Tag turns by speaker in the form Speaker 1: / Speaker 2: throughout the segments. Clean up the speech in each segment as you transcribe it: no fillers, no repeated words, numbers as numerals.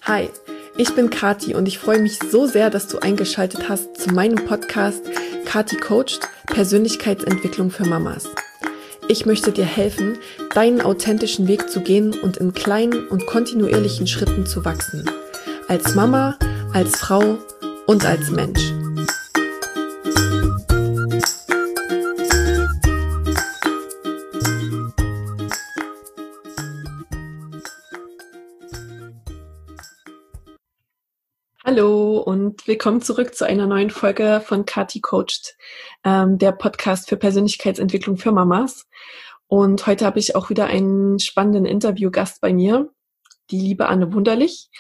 Speaker 1: Hi, ich bin Kati und ich freue mich so sehr, dass du eingeschaltet hast zu meinem Podcast Kati Coacht – Persönlichkeitsentwicklung für Mamas. Ich möchte dir helfen, deinen authentischen Weg zu gehen und in kleinen und kontinuierlichen Schritten zu wachsen. Als Mama, als Frau und als Mensch. Hallo und willkommen zurück zu einer neuen Folge von Kati Coacht, der Podcast für Persönlichkeitsentwicklung für Mamas. Und heute habe ich auch wieder einen spannenden Interviewgast bei mir, die liebe Anne Wunderlich,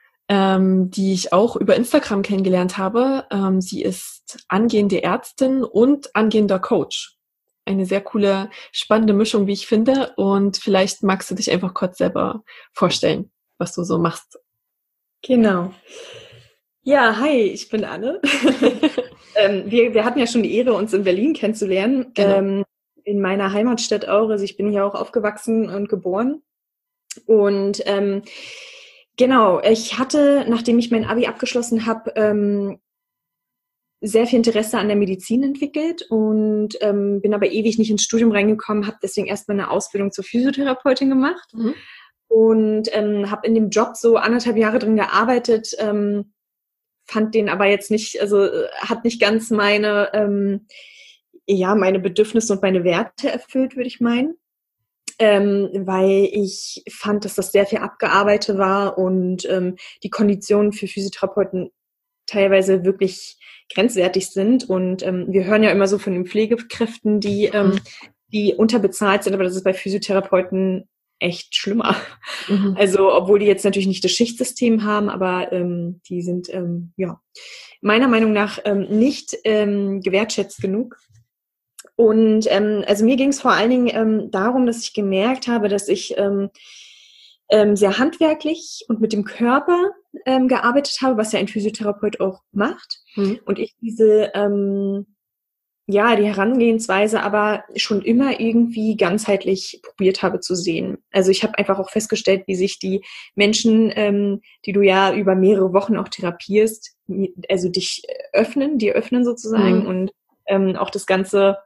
Speaker 1: die ich auch über Instagram kennengelernt habe. Sie ist angehende Ärztin und angehender Coach. Eine sehr coole, spannende Mischung, wie ich finde. Und vielleicht magst du dich einfach kurz selber vorstellen, was du so machst.
Speaker 2: Genau. Ja, hi, ich bin Anne. Wir hatten ja schon die Ehre, uns in Berlin kennenzulernen.
Speaker 1: Genau.
Speaker 2: In meiner Heimatstadt auch. Also ich bin hier auch aufgewachsen und geboren. Und genau, ich hatte, nachdem ich mein Abi abgeschlossen habe, sehr viel Interesse an der Medizin entwickelt und bin aber ewig nicht ins Studium reingekommen, habe deswegen erstmal eine Ausbildung zur Physiotherapeutin gemacht und habe in dem Job so 1,5 Jahre drin gearbeitet, fand den aber jetzt nicht, also hat nicht ganz meine Bedürfnisse und meine Werte erfüllt, würde ich meinen. Weil ich fand, dass das sehr viel abgearbeitet war und die Konditionen für Physiotherapeuten teilweise wirklich grenzwertig sind. Und wir hören ja immer so von den Pflegekräften, die unterbezahlt sind, aber das ist bei Physiotherapeuten echt schlimmer. Also, obwohl die jetzt natürlich nicht das Schichtsystem haben, aber die sind meiner Meinung nach nicht gewertschätzt genug. Und also mir ging es vor allen Dingen darum, dass ich gemerkt habe, dass ich sehr handwerklich und mit dem Körper gearbeitet habe, was ja ein Physiotherapeut auch macht. Und ich diese die Herangehensweise aber schon immer irgendwie ganzheitlich probiert habe zu sehen. Also ich habe einfach auch festgestellt, wie sich die Menschen, die du ja über mehrere Wochen auch therapierst, also dir öffnen sozusagen und auch das ganze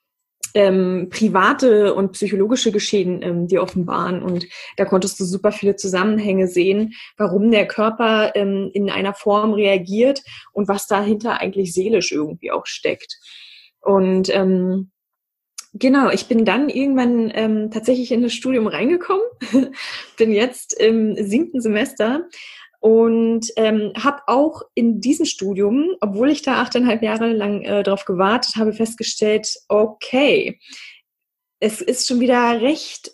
Speaker 2: private und psychologische Geschehen dir offenbaren. Und da konntest du super viele Zusammenhänge sehen, warum der Körper in einer Form reagiert und was dahinter eigentlich seelisch irgendwie auch steckt. Und genau, ich bin dann irgendwann tatsächlich in das Studium reingekommen, bin jetzt im 7. Semester und habe auch in diesem Studium, obwohl ich da 8,5 Jahre lang drauf gewartet habe, festgestellt, okay, es ist schon wieder recht,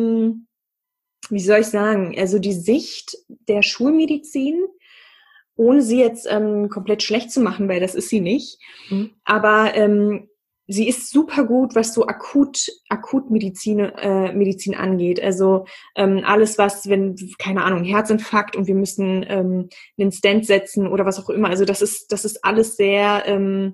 Speaker 2: wie soll ich sagen, also die Sicht der Schulmedizin, ohne sie jetzt komplett schlecht zu machen, weil das ist sie nicht, aber sie ist super gut, was so Akutmedizin angeht. Also alles, was, wenn, keine Ahnung, Herzinfarkt und wir müssen einen Stent setzen oder was auch immer. Also das ist alles sehr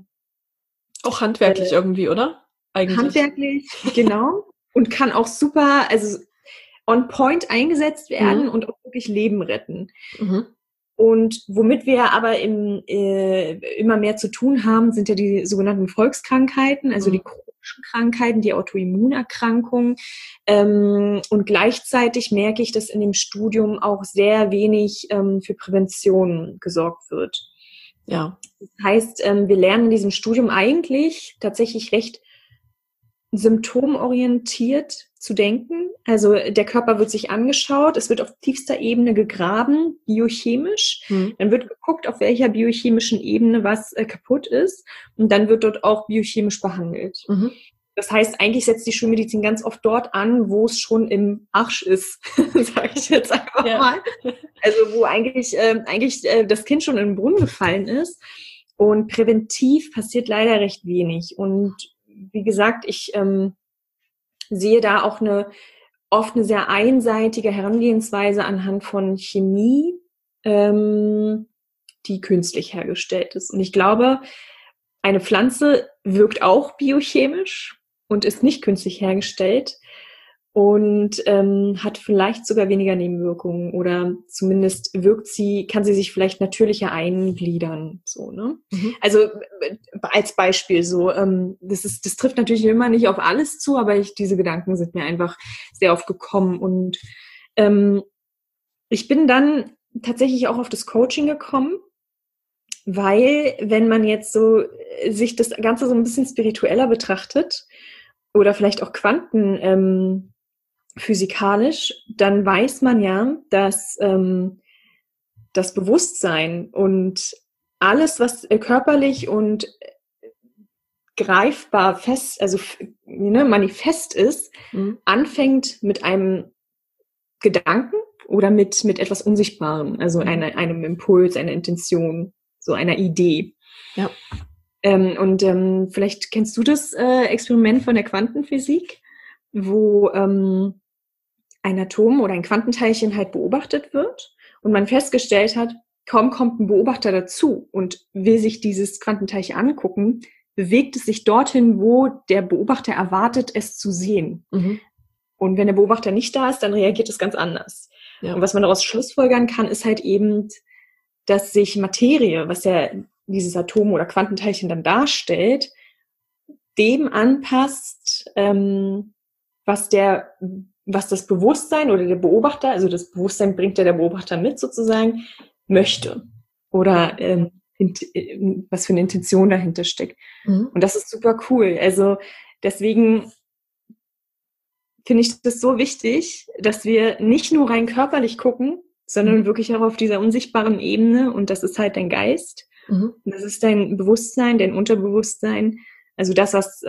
Speaker 1: auch handwerklich irgendwie, oder?
Speaker 2: Eigentlich. Handwerklich, genau. Und kann auch super, also on point eingesetzt werden und auch wirklich Leben retten. Und womit wir aber immer mehr zu tun haben, sind ja die sogenannten Volkskrankheiten, also die chronischen Krankheiten, die Autoimmunerkrankungen. Und gleichzeitig merke ich, dass in dem Studium auch sehr wenig für Prävention gesorgt wird.
Speaker 1: Ja.
Speaker 2: Das heißt, wir lernen in diesem Studium eigentlich tatsächlich recht symptomorientiert zu denken. Also der Körper wird sich angeschaut, es wird auf tiefster Ebene gegraben, biochemisch. Dann wird geguckt, auf welcher biochemischen Ebene was kaputt ist. Und dann wird dort auch biochemisch behandelt. Das heißt, eigentlich setzt die Schulmedizin ganz oft dort an, wo es schon im Arsch ist, sage ich jetzt einfach mal. Also wo eigentlich das Kind schon in den Brunnen gefallen ist. Und präventiv passiert leider recht wenig. Und wie gesagt, ich sehe da auch oft eine sehr einseitige Herangehensweise anhand von Chemie, die künstlich hergestellt ist. Und ich glaube, eine Pflanze wirkt auch biochemisch und ist nicht künstlich hergestellt. und hat vielleicht sogar weniger Nebenwirkungen oder zumindest kann sie sich vielleicht natürlicher eingliedern, so, ne? Also als Beispiel so, das trifft natürlich immer nicht auf alles zu, aber diese Gedanken sind mir einfach sehr oft gekommen und ich bin dann tatsächlich auch auf das Coaching gekommen, weil wenn man jetzt so sich das Ganze so ein bisschen spiritueller betrachtet oder vielleicht auch physikalisch, dann weiß man ja, dass das Bewusstsein und alles, was körperlich und greifbar manifest ist, anfängt mit einem Gedanken oder mit etwas Unsichtbarem, also einem Impuls, einer Intention, so einer Idee.
Speaker 1: Ja.
Speaker 2: Vielleicht kennst du das Experiment von der Quantenphysik, wo ein Atom oder ein Quantenteilchen halt beobachtet wird und man festgestellt hat, kaum kommt ein Beobachter dazu und will sich dieses Quantenteilchen angucken, bewegt es sich dorthin, wo der Beobachter erwartet, es zu sehen. Und wenn der Beobachter nicht da ist, dann reagiert es ganz anders. Ja. Und was man daraus schlussfolgern kann, ist halt eben, dass sich Materie, was ja dieses Atom oder Quantenteilchen dann darstellt, dem anpasst, was das Bewusstsein oder der Beobachter, also das Bewusstsein bringt ja der Beobachter mit sozusagen, möchte. Oder was für eine Intention dahinter steckt. Und das ist super cool. Also deswegen finde ich das so wichtig, dass wir nicht nur rein körperlich gucken, sondern wirklich auch auf dieser unsichtbaren Ebene. Und das ist halt dein Geist. Und das ist dein Bewusstsein, dein Unterbewusstsein. Also das, was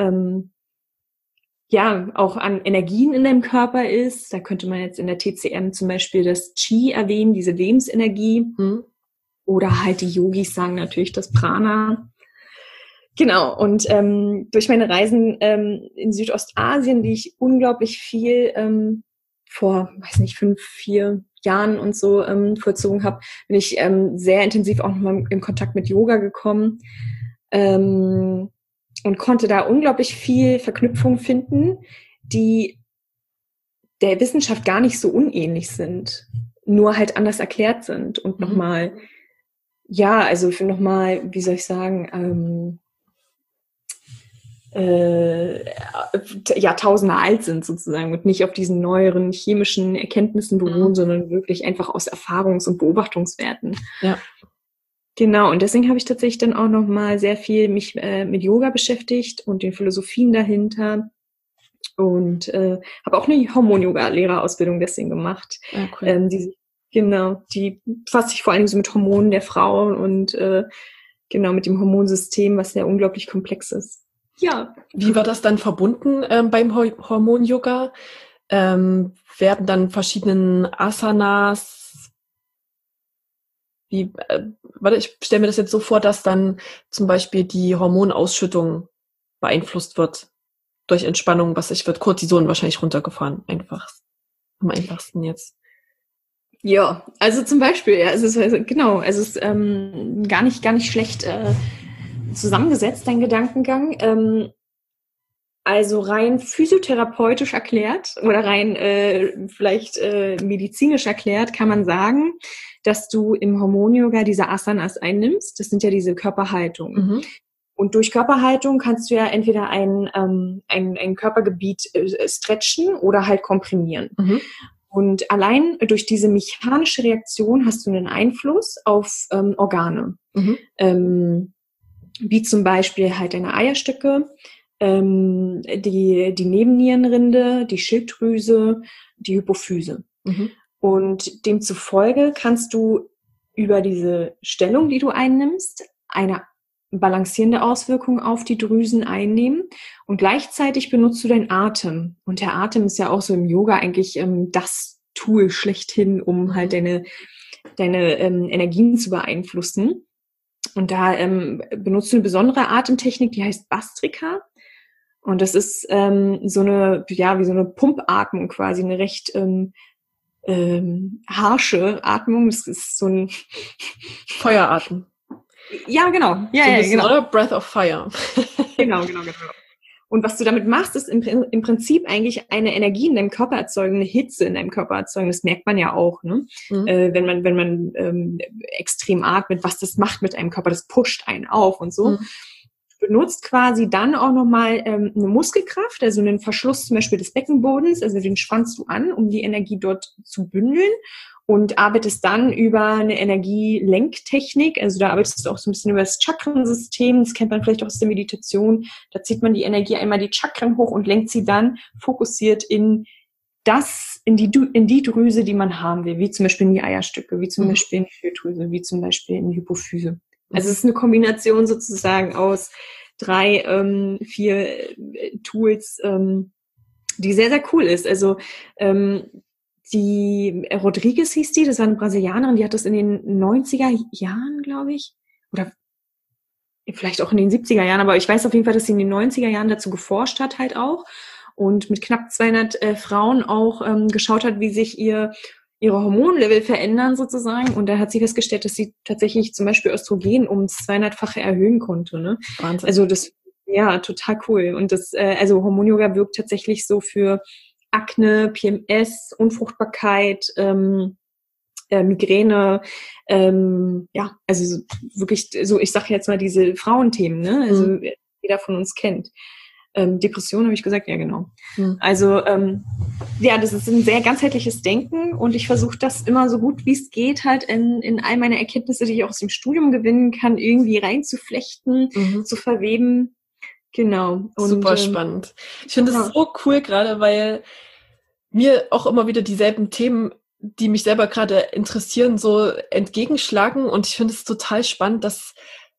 Speaker 2: auch an Energien in deinem Körper ist. Da könnte man jetzt in der TCM zum Beispiel das Qi erwähnen, diese Lebensenergie. Oder halt die Yogis sagen natürlich das Prana. Genau, und durch meine Reisen in Südostasien, die ich unglaublich viel vor, 4 Jahren und so vollzogen habe, bin ich sehr intensiv auch nochmal in Kontakt mit Yoga gekommen und konnte da unglaublich viel Verknüpfung finden, die der Wissenschaft gar nicht so unähnlich sind, nur halt anders erklärt sind und nochmal, wie soll ich sagen, Jahrtausende alt sind sozusagen und nicht auf diesen neueren chemischen Erkenntnissen beruhen, sondern wirklich einfach aus Erfahrungs- und Beobachtungswerten.
Speaker 1: Ja.
Speaker 2: Genau, und deswegen habe ich tatsächlich dann auch nochmal sehr viel mich mit Yoga beschäftigt und den Philosophien dahinter und habe auch eine Hormon-Yoga-Lehrerausbildung deswegen gemacht.
Speaker 1: Ah, cool.
Speaker 2: Die befasst sich vor allem so mit Hormonen der Frauen und mit dem Hormonsystem, was ja unglaublich komplex ist. Ja.
Speaker 1: Wie war das dann verbunden beim Hormon-Yoga? Werden dann verschiedenen Asanas, ich stelle mir das jetzt so vor, dass dann zum Beispiel die Hormonausschüttung beeinflusst wird durch Entspannung, wird Cortison wahrscheinlich runtergefahren, am einfachsten jetzt.
Speaker 2: Ja, also zum Beispiel, es ist gar nicht schlecht zusammengesetzt, dein Gedankengang. Also rein physiotherapeutisch erklärt oder rein medizinisch erklärt kann man sagen, dass du im Hormon-Yoga diese Asanas einnimmst. Das sind ja diese Körperhaltungen. Und durch Körperhaltung kannst du ja entweder ein Körpergebiet stretchen oder halt komprimieren. Und allein durch diese mechanische Reaktion hast du einen Einfluss auf Organe. Wie zum Beispiel halt deine Eierstöcke, die Nebennierenrinde, die Schilddrüse, die Hypophyse. Und demzufolge kannst du über diese Stellung, die du einnimmst, eine balancierende Auswirkung auf die Drüsen einnehmen und gleichzeitig benutzt du deinen Atem. Und der Atem ist ja auch so im Yoga eigentlich das Tool schlechthin, um halt deine Energien zu beeinflussen. Und da benutzt du eine besondere Atemtechnik, die heißt Bastrika. Und das ist so eine Pumpatmung quasi, eine recht harsche Atmung. Das ist so ein
Speaker 1: Feueratem.
Speaker 2: Ja, genau.
Speaker 1: Ja, so ein bisschen, genau. Oder Breath of Fire.
Speaker 2: Genau. Und was du damit machst, ist im Prinzip eigentlich eine Energie in deinem Körper erzeugen, eine Hitze in deinem Körper erzeugen. Das merkt man ja auch, ne? Wenn man extrem atmet, was das macht mit einem Körper, das pusht einen auf und so. Du benutzt quasi dann auch nochmal eine Muskelkraft, also einen Verschluss zum Beispiel des Beckenbodens, also den spannst du an, um die Energie dort zu bündeln. Und arbeitest dann über eine Energielenktechnik. Also da arbeitest du auch so ein bisschen über das Chakrensystem. Das kennt man vielleicht auch aus der Meditation. Da zieht man die Energie einmal die Chakren hoch und lenkt sie dann fokussiert in die Drüse, die man haben will. Wie zum Beispiel in die Eierstöcke, wie zum Beispiel in die Schilddrüse, wie zum Beispiel in die Hypophyse. Also es ist eine Kombination sozusagen aus 3, 4 Tools, die sehr, sehr cool ist. Also die Rodriguez hieß die, das war eine Brasilianerin, die hat das in den 90er Jahren, glaube ich, oder vielleicht auch in den 70er Jahren, aber ich weiß auf jeden Fall, dass sie in den 90er Jahren dazu geforscht hat halt auch und mit knapp 200 Frauen auch geschaut hat, wie sich ihre Hormonlevel verändern sozusagen, und da hat sie festgestellt, dass sie tatsächlich zum Beispiel Östrogen um 200-fache erhöhen konnte, ne?
Speaker 1: Wahnsinn.
Speaker 2: Also das, ja, total cool. Und das, also Hormon-Yoga wirkt tatsächlich so für Akne, PMS, Unfruchtbarkeit, Migräne, ja, also wirklich so, ich sage jetzt mal diese Frauenthemen, ne? Also jeder von uns kennt. Depression habe ich gesagt, ja genau. Also ja, das ist ein sehr ganzheitliches Denken und ich versuche das immer so gut wie es geht halt in all meine Erkenntnisse, die ich auch aus dem Studium gewinnen kann, irgendwie reinzuflechten, zu verweben. Genau.
Speaker 1: Und, super spannend. Ich finde es so cool gerade, weil mir auch immer wieder dieselben Themen, die mich selber gerade interessieren, so entgegenschlagen. Und ich finde es total spannend, dass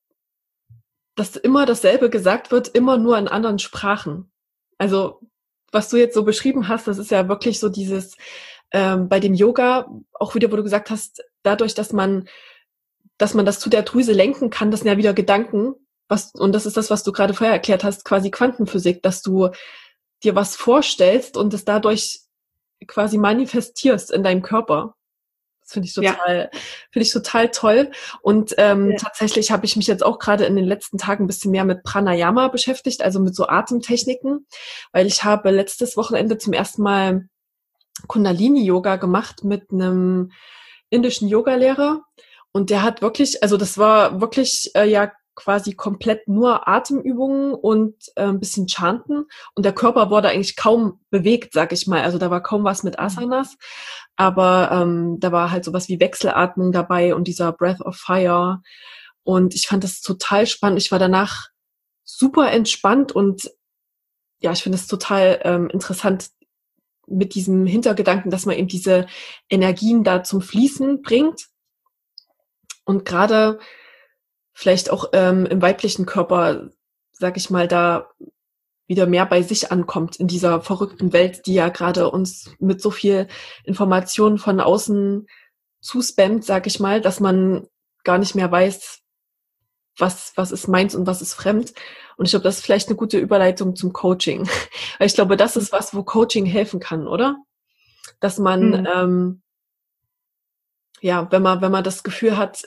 Speaker 1: immer dasselbe gesagt wird, immer nur in anderen Sprachen. Also was du jetzt so beschrieben hast, das ist ja wirklich so dieses bei dem Yoga, auch wieder, wo du gesagt hast, dadurch, dass man das zu der Drüse lenken kann, das sind ja wieder Gedanken, und das ist das, was du gerade vorher erklärt hast, quasi Quantenphysik, dass du dir was vorstellst und es dadurch quasi manifestierst in deinem Körper. Das finde ich total toll. Und tatsächlich habe ich mich jetzt auch gerade in den letzten Tagen ein bisschen mehr mit Pranayama beschäftigt, also mit so Atemtechniken, weil ich habe letztes Wochenende zum ersten Mal Kundalini-Yoga gemacht mit einem indischen Yogalehrer. Und der hat wirklich, also das war wirklich ja quasi komplett nur Atemübungen und ein bisschen Chanten. Und der Körper wurde eigentlich kaum bewegt, sag ich mal. Also da war kaum was mit Asanas. Aber da war halt sowas wie Wechselatmung dabei und dieser Breath of Fire. Und ich fand das total spannend. Ich war danach super entspannt und ja, ich finde es total interessant mit diesem Hintergedanken, dass man eben diese Energien da zum Fließen bringt. Und gerade vielleicht auch im weiblichen Körper, sag ich mal, da wieder mehr bei sich ankommt in dieser verrückten Welt, die ja gerade uns mit so viel Informationen von außen zuspammt, sag ich mal, dass man gar nicht mehr weiß, was ist meins und was ist fremd. Und ich glaube, das ist vielleicht eine gute Überleitung zum Coaching. Weil ich glaube, das ist was, wo Coaching helfen kann, oder? Dass man, ja, wenn man das Gefühl hat,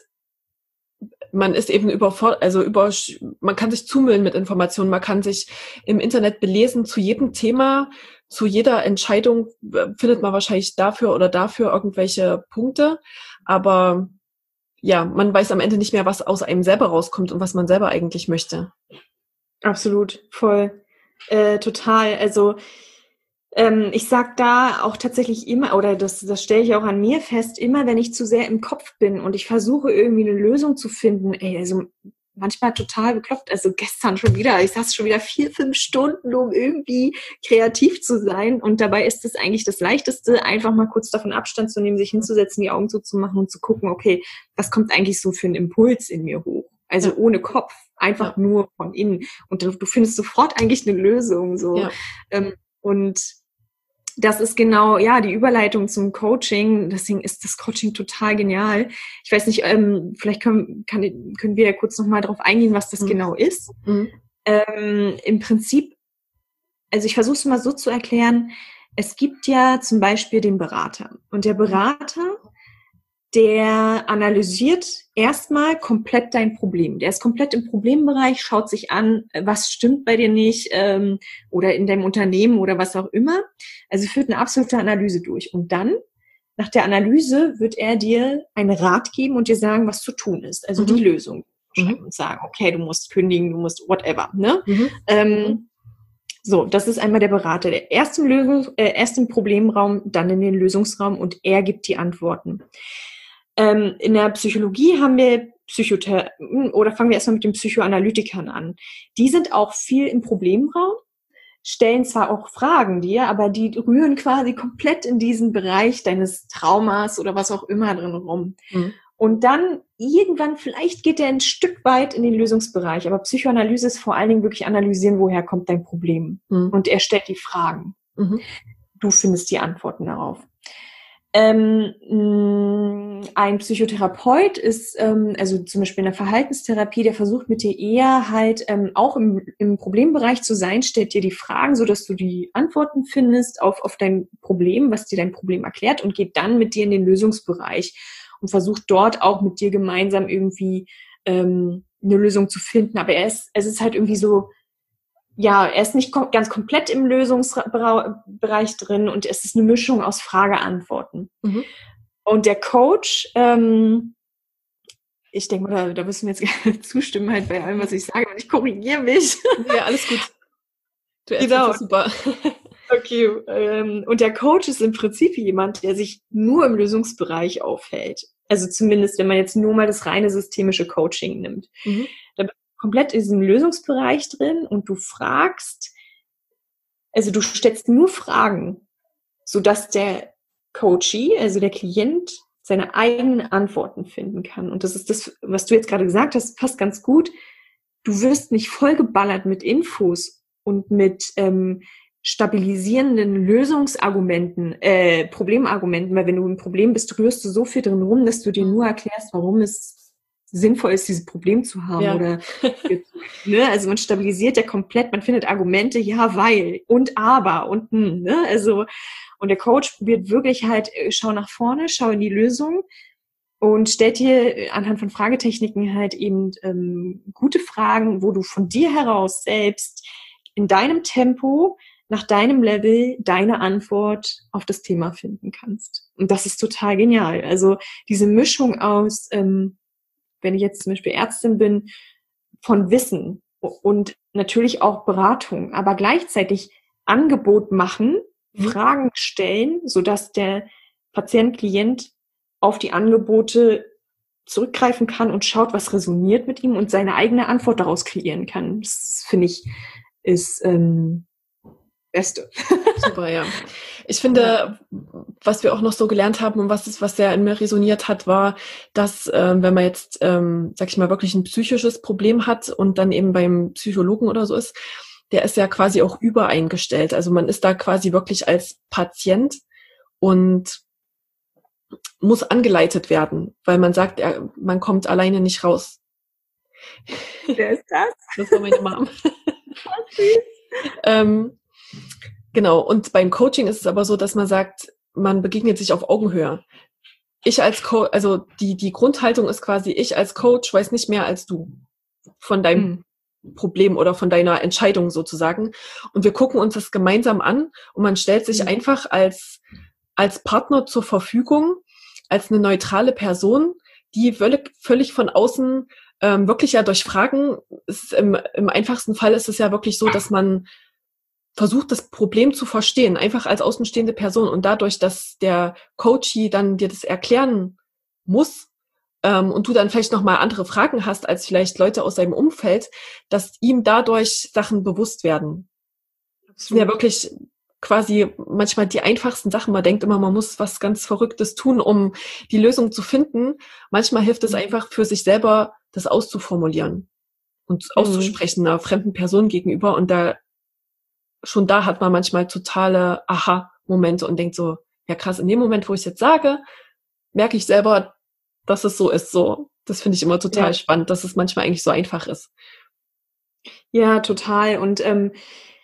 Speaker 1: man ist eben überfordert, also man kann sich zumüllen mit Informationen, man kann sich im Internet belesen zu jedem Thema, zu jeder Entscheidung findet man wahrscheinlich dafür oder dafür irgendwelche Punkte, aber ja, man weiß am Ende nicht mehr, was aus einem selber rauskommt und was man selber eigentlich möchte.
Speaker 2: Absolut, voll, total, also ich sag da auch tatsächlich immer, oder das stelle ich auch an mir fest, immer wenn ich zu sehr im Kopf bin und ich versuche irgendwie eine Lösung zu finden, also manchmal total bekloppt, also gestern schon wieder, ich saß schon wieder 4-5 Stunden, um irgendwie kreativ zu sein, und dabei ist es eigentlich das Leichteste, einfach mal kurz davon Abstand zu nehmen, sich hinzusetzen, die Augen zuzumachen und zu gucken, okay, was kommt eigentlich so für einen Impuls in mir hoch? Also ohne Kopf, einfach nur von innen, und du findest sofort eigentlich eine Lösung, so. Und das ist genau, ja, die Überleitung zum Coaching. Deswegen ist das Coaching total genial. Ich weiß nicht, vielleicht können wir ja kurz nochmal drauf eingehen, was das genau ist. Im Prinzip, also ich versuche es mal so zu erklären, es gibt ja zum Beispiel den Berater. Und der Berater der analysiert erstmal komplett dein Problem. Der ist komplett im Problembereich, schaut sich an, was stimmt bei dir nicht oder in deinem Unternehmen oder was auch immer. Also führt eine absolute Analyse durch. Und dann, nach der Analyse, wird er dir einen Rat geben und dir sagen, was zu tun ist. Also die Lösung schreiben und sagen, okay, du musst kündigen, du musst whatever. Ne? So, das ist einmal der Berater. Der erst im Problemraum, dann in den Lösungsraum und er gibt die Antworten. In der Psychologie haben wir oder fangen wir erstmal mit den Psychoanalytikern an. Die sind auch viel im Problemraum, stellen zwar auch Fragen dir, aber die rühren quasi komplett in diesen Bereich deines Traumas oder was auch immer drin rum. Und dann irgendwann, vielleicht geht er ein Stück weit in den Lösungsbereich, aber Psychoanalyse ist vor allen Dingen wirklich analysieren, woher kommt dein Problem. Und er stellt die Fragen. Du findest die Antworten darauf. Ein Psychotherapeut ist, also zum Beispiel in der Verhaltenstherapie, der versucht mit dir eher halt auch im Problembereich zu sein, stellt dir die Fragen, so dass du die Antworten findest auf dein Problem, was dir dein Problem erklärt und geht dann mit dir in den Lösungsbereich und versucht dort auch mit dir gemeinsam irgendwie eine Lösung zu finden. Aber es ist halt irgendwie so, ja, er ist nicht ganz komplett im Lösungsbereich drin und es ist eine Mischung aus Frage-Antworten. Und der Coach, ich denke mal, da müssen wir jetzt zustimmen halt bei allem, was ich sage, und ich korrigiere mich.
Speaker 1: Ja, alles gut. Du erzählst super.
Speaker 2: Okay, und der Coach ist im Prinzip jemand, der sich nur im Lösungsbereich aufhält. Also zumindest, wenn man jetzt nur mal das reine systemische Coaching nimmt. Da bist du komplett in diesem Lösungsbereich drin und du fragst, also du stellst nur Fragen, sodass der Coachee, also der Klient, seine eigenen Antworten finden kann. Und das ist das, was du jetzt gerade gesagt hast, passt ganz gut. Du wirst nicht vollgeballert mit Infos und mit stabilisierenden Lösungsargumenten, Problemargumenten, weil wenn du ein Problem bist, rührst du so viel drin rum, dass du dir nur erklärst, warum es sinnvoll ist, dieses Problem zu haben. Ja. Oder ne? Also man stabilisiert ja komplett, man findet Argumente, ja, weil und aber und ne? Also und der Coach probiert wirklich halt, schau nach vorne, schau in die Lösung und stellt dir anhand von Fragetechniken halt eben gute Fragen, wo du von dir heraus selbst in deinem Tempo, nach deinem Level, deine Antwort auf das Thema finden kannst. Und das ist total genial. Also diese Mischung aus, wenn ich jetzt zum Beispiel Ärztin bin, von Wissen und natürlich auch Beratung, aber gleichzeitig Angebot machen, Fragen stellen, sodass der Patient, Klient auf die Angebote zurückgreifen kann und schaut, was resoniert mit ihm und seine eigene Antwort daraus kreieren kann. Das finde ich ist Beste.
Speaker 1: Super, ja. Ich finde, was wir auch noch so gelernt haben und was sehr in mir resoniert hat, war, dass wenn man jetzt, sag ich mal, wirklich ein psychisches Problem hat und dann eben beim Psychologen oder so ist, der ist ja quasi auch übereingestellt. Also man ist da quasi wirklich als Patient und muss angeleitet werden, weil man sagt, man kommt alleine nicht raus.
Speaker 2: Wer ist das?
Speaker 1: Das war meine Mom. Genau, und beim Coaching ist es aber so, dass man sagt, man begegnet sich auf Augenhöhe. Ich als Coach, also die Grundhaltung ist quasi, ich als Coach weiß nicht mehr als du von deinem Problem oder von deiner Entscheidung sozusagen. Und wir gucken uns das gemeinsam an und man stellt sich einfach als Partner zur Verfügung, als eine neutrale Person, die völlig von außen wirklich ja durch Fragen, im einfachsten Fall ist es ja wirklich so, dass man versucht, das Problem zu verstehen, einfach als außenstehende Person. Und dadurch, dass der Coachee dann dir das erklären muss und du dann vielleicht nochmal andere Fragen hast, als vielleicht Leute aus seinem Umfeld, dass ihm dadurch Sachen bewusst werden. Das sind ja wirklich quasi manchmal die einfachsten Sachen. Man denkt immer, man muss was ganz Verrücktes tun, um die Lösung zu finden. Manchmal hilft es einfach für sich selber, das auszuformulieren und auszusprechen einer fremden Person gegenüber. Und schon da hat man manchmal totale Aha-Momente und denkt so, ja krass, in dem Moment, wo ich es jetzt sage, merke ich selber, dass es so ist. So, das finde ich immer total spannend, dass es manchmal eigentlich so einfach ist.
Speaker 2: Ja, total. Und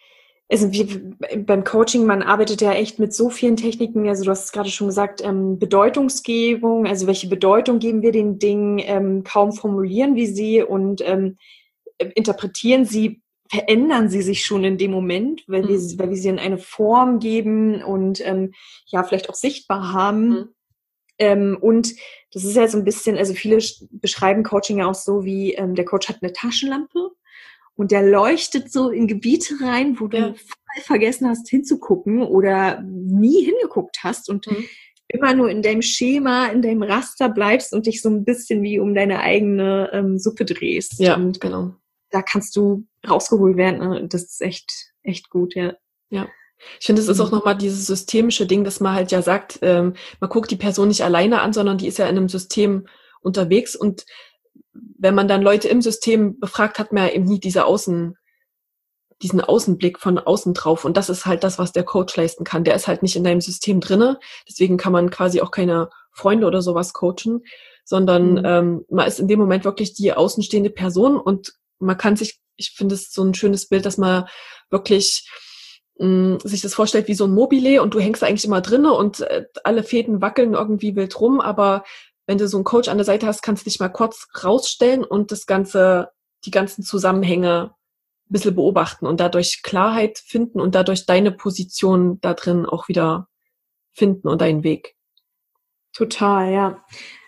Speaker 2: Also beim Coaching, man arbeitet ja echt mit so vielen Techniken, also du hast es gerade schon gesagt, Bedeutungsgebung, also welche Bedeutung geben wir den Dingen, kaum formulieren wir sie und interpretieren sie, verändern sie sich schon in dem Moment, weil wir sie in eine Form geben und ja, vielleicht auch sichtbar haben. Und das ist ja so ein bisschen, also viele beschreiben Coaching ja auch so wie, der Coach hat eine Taschenlampe und der leuchtet so in Gebiete rein, wo du voll vergessen hast hinzugucken oder nie hingeguckt hast und immer nur in deinem Schema, in deinem Raster bleibst und dich so ein bisschen wie um deine eigene Suppe drehst.
Speaker 1: Ja,
Speaker 2: und
Speaker 1: genau.
Speaker 2: Da kannst du rausgeholt werden. Ne? Das ist echt gut, ja.
Speaker 1: Ja. Ich finde, es ist auch nochmal dieses systemische Ding, dass man halt ja sagt, man guckt die Person nicht alleine an, sondern die ist ja in einem System unterwegs und wenn man dann Leute im System befragt, hat man ja eben nie diesen Außenblick von außen drauf. Und das ist halt das, was der Coach leisten kann. Der ist halt nicht in deinem System drinne. Deswegen kann man quasi auch keine Freunde oder sowas coachen, sondern man ist in dem Moment wirklich die außenstehende Person und man kann sich, ich finde es so ein schönes Bild, dass man wirklich sich das vorstellt wie so ein Mobile und du hängst da eigentlich immer drinne und alle Fäden wackeln irgendwie wild rum, aber wenn du so einen Coach an der Seite hast, kannst du dich mal kurz rausstellen und die ganzen Zusammenhänge ein bisschen beobachten und dadurch Klarheit finden und dadurch deine Position da drin auch wieder finden und deinen Weg.
Speaker 2: Total, ja.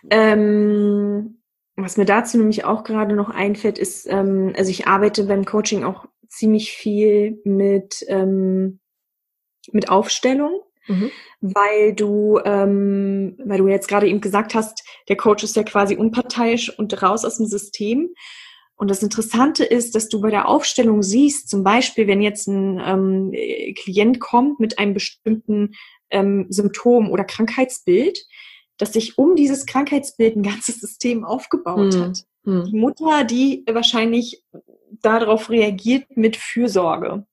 Speaker 2: Was mir dazu nämlich auch gerade noch einfällt, ist, also ich arbeite beim Coaching auch ziemlich viel mit Aufstellung. Weil du jetzt gerade eben gesagt hast, der Coach ist ja quasi unparteiisch und raus aus dem System. Und das Interessante ist, dass du bei der Aufstellung siehst, zum Beispiel, wenn jetzt ein Klient kommt mit einem bestimmten Symptom oder Krankheitsbild, dass sich um dieses Krankheitsbild ein ganzes System aufgebaut hat. Die Mutter, die wahrscheinlich darauf reagiert mit Fürsorge.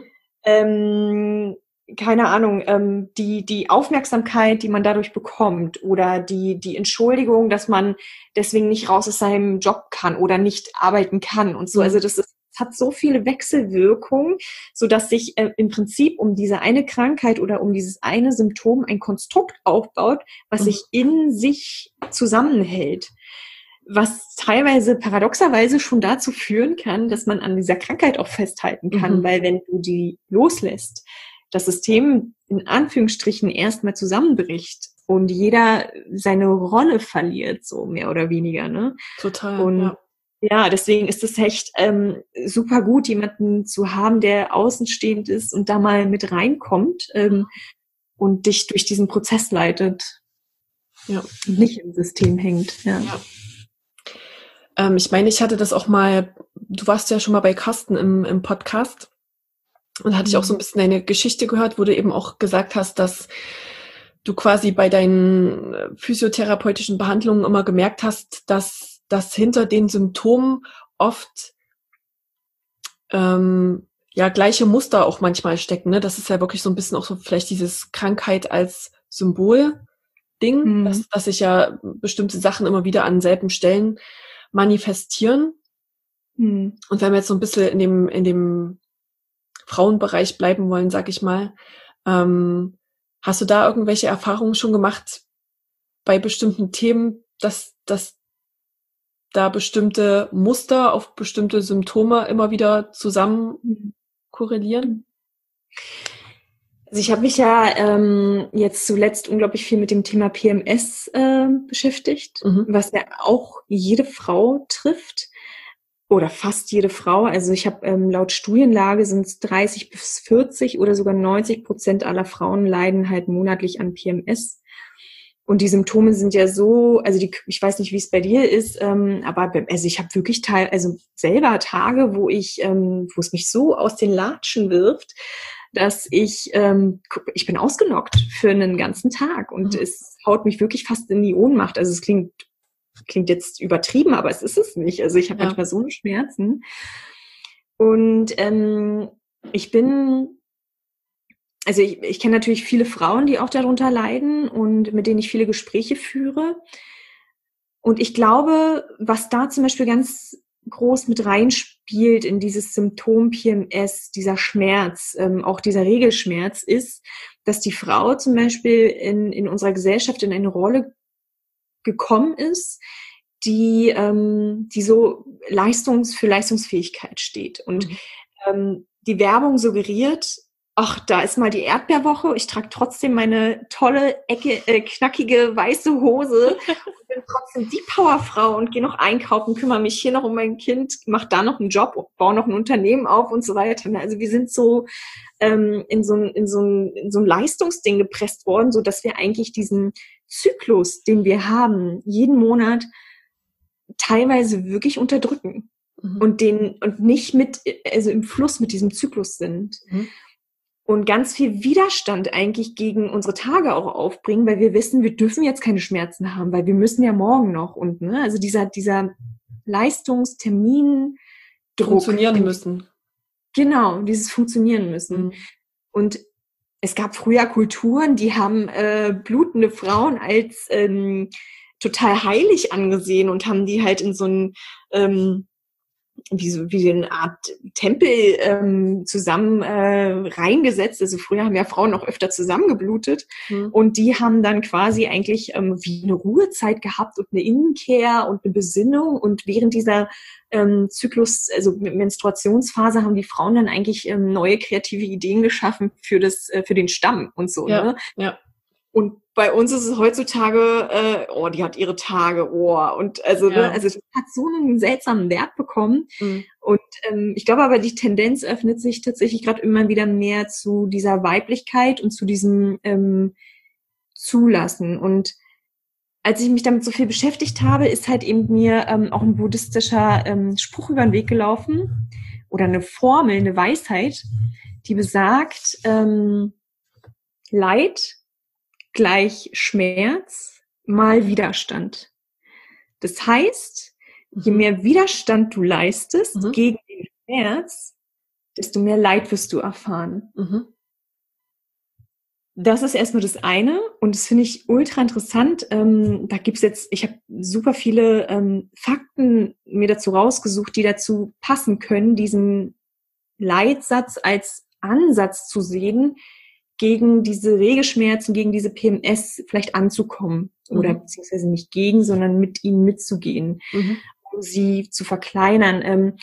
Speaker 2: Keine Ahnung, die Aufmerksamkeit, die man dadurch bekommt oder die Entschuldigung, dass man deswegen nicht raus aus seinem Job kann oder nicht arbeiten kann und so. Also das hat so viele Wechselwirkungen, so dass sich im Prinzip um diese eine Krankheit oder um dieses eine Symptom ein Konstrukt aufbaut, was sich in sich zusammenhält. Was teilweise paradoxerweise schon dazu führen kann, dass man an dieser Krankheit auch festhalten kann, weil wenn du die loslässt, das System in Anführungsstrichen erstmal zusammenbricht und jeder seine Rolle verliert, so mehr oder weniger, ne?
Speaker 1: Total.
Speaker 2: Und ja, deswegen ist es echt super gut, jemanden zu haben, der außenstehend ist und da mal mit reinkommt und dich durch diesen Prozess leitet. Ja. Und nicht im System hängt. Ja.
Speaker 1: Ich meine, ich hatte das auch mal, du warst ja schon mal bei Carsten im Podcast. Und da hatte ich auch so ein bisschen deine Geschichte gehört, wo du eben auch gesagt hast, dass du quasi bei deinen physiotherapeutischen Behandlungen immer gemerkt hast, dass hinter den Symptomen oft gleiche Muster auch manchmal stecken. Ne? Das ist ja wirklich so ein bisschen auch so vielleicht dieses Krankheit als Symbol-Ding, dass sich ja bestimmte Sachen immer wieder an selben Stellen manifestieren. Und wenn wir jetzt so ein bisschen in dem Frauenbereich bleiben wollen, sag ich mal. Hast du da irgendwelche Erfahrungen schon gemacht bei bestimmten Themen, dass da bestimmte Muster auf bestimmte Symptome immer wieder zusammen korrelieren?
Speaker 2: Also ich habe mich ja jetzt zuletzt unglaublich viel mit dem Thema PMS beschäftigt, was ja auch jede Frau trifft. Oder fast jede Frau. Also ich habe laut Studienlage sind es 30-40 oder sogar 90% aller Frauen leiden halt monatlich an PMS. Und die Symptome sind ja so, also ich weiß nicht, wie es bei dir ist, aber also ich habe wirklich selber Tage, wo es mich so aus den Latschen wirft, dass ich bin ausgenockt für einen ganzen Tag und es haut mich wirklich fast in die Ohnmacht. Also es klingt jetzt übertrieben, aber es ist es nicht. Also ich habe manchmal so eine Schmerzen. Und ich kenne natürlich viele Frauen, die auch darunter leiden und mit denen ich viele Gespräche führe. Und ich glaube, was da zum Beispiel ganz groß mit reinspielt in dieses Symptom PMS, dieser Schmerz, auch dieser Regelschmerz ist, dass die Frau zum Beispiel in unserer Gesellschaft in eine Rolle gekommen ist, die so für Leistungsfähigkeit steht. Und die Werbung suggeriert, ach, da ist mal die Erdbeerwoche, ich trage trotzdem meine tolle, knackige, weiße Hose und bin trotzdem die Powerfrau und gehe noch einkaufen, kümmere mich hier noch um mein Kind, mache da noch einen Job, baue noch ein Unternehmen auf und so weiter. Also wir sind so in so ein Leistungsding gepresst worden, so dass wir eigentlich diesen Zyklus, den wir haben, jeden Monat teilweise wirklich unterdrücken und nicht im Fluss mit diesem Zyklus sind. Und ganz viel Widerstand eigentlich gegen unsere Tage auch aufbringen, weil wir wissen, wir dürfen jetzt keine Schmerzen haben, weil wir müssen ja morgen noch also dieser Leistungstermin Druck.
Speaker 1: Funktionieren müssen.
Speaker 2: Genau, dieses Funktionieren müssen. Und es gab früher Kulturen, die haben blutende Frauen als total heilig angesehen und haben die halt in so ein wie eine Art Tempel zusammen reingesetzt. Also früher haben ja Frauen noch öfter zusammengeblutet und die haben dann quasi eigentlich wie eine Ruhezeit gehabt und eine Innenkehr und eine Besinnung und während dieser Zyklus, also Menstruationsphase, haben die Frauen dann eigentlich neue kreative Ideen geschaffen für den Stamm und so.
Speaker 1: Ja,
Speaker 2: ne?
Speaker 1: Ja.
Speaker 2: Und bei uns ist es heutzutage, die hat ihre Tage, und also, also das hat so einen seltsamen Wert bekommen. Und ich glaube aber, die Tendenz öffnet sich tatsächlich gerade immer wieder mehr zu dieser Weiblichkeit und zu diesem Zulassen. Und als ich mich damit so viel beschäftigt habe, ist halt eben mir auch ein buddhistischer Spruch über den Weg gelaufen oder eine Formel, eine Weisheit, die besagt, Leid gleich Schmerz mal Widerstand. Das heißt, je mehr Widerstand du leistest gegen den Schmerz, desto mehr Leid wirst du erfahren. Das ist erstmal das eine und das finde ich ultra interessant. Da gibt's ich habe super viele Fakten mir dazu rausgesucht, die dazu passen können, diesen Leitsatz als Ansatz zu sehen, gegen diese Regelschmerzen, gegen diese PMS vielleicht anzukommen oder beziehungsweise nicht gegen, sondern mit ihnen mitzugehen, um sie zu verkleinern.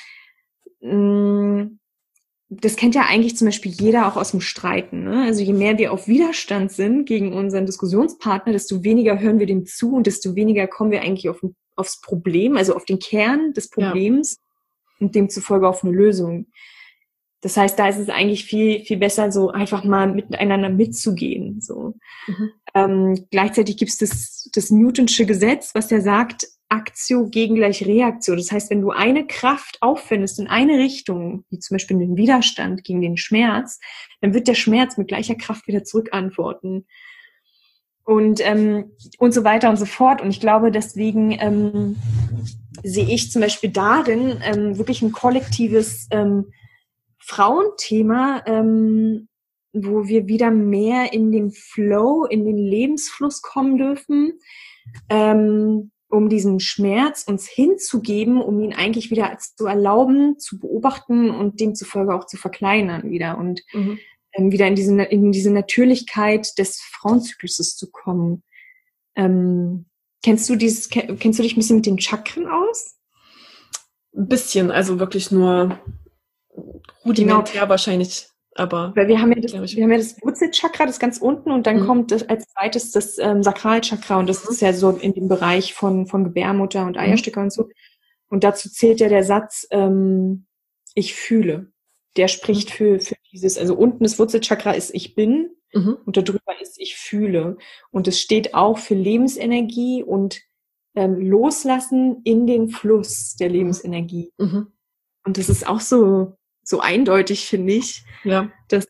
Speaker 2: Das kennt ja eigentlich zum Beispiel jeder auch aus dem Streiten. Ne? Also je mehr wir auf Widerstand sind gegen unseren Diskussionspartner, desto weniger hören wir dem zu und desto weniger kommen wir eigentlich aufs Problem, also auf den Kern des Problems und demzufolge auf eine Lösung. Das heißt, da ist es eigentlich viel, viel besser, so einfach mal miteinander mitzugehen. So. Gleichzeitig gibt es das Newtonsche Gesetz, was ja sagt, Aktio gegen gleich Reaktion. Das heißt, wenn du eine Kraft aufwendest in eine Richtung, wie zum Beispiel den Widerstand gegen den Schmerz, dann wird der Schmerz mit gleicher Kraft wieder zurückantworten. Und so weiter und so fort. Und ich glaube, deswegen sehe ich zum Beispiel darin wirklich ein kollektives Frauenthema, wo wir wieder mehr in den Flow, in den Lebensfluss kommen dürfen, um diesen Schmerz uns hinzugeben, um ihn eigentlich wieder zu erlauben, zu beobachten und demzufolge auch zu verkleinern wieder und wieder in diese Natürlichkeit des Frauenzykluses zu kommen. Kennst du dich ein bisschen mit den Chakren aus?
Speaker 1: Ein bisschen, also wirklich nur rudimentär wahrscheinlich, aber
Speaker 2: weil wir haben ja das Wurzelchakra, das ganz unten und dann kommt als zweites das Sakralchakra und das ist ja so in dem Bereich von Gebärmutter und Eierstöcker und so. Und dazu zählt ja der Satz, ich fühle. Der spricht für dieses, also unten das Wurzelchakra ist ich bin und darüber ist ich fühle. Und es steht auch für Lebensenergie und Loslassen in den Fluss der Lebensenergie. Und das ist auch so eindeutig, finde ich, dass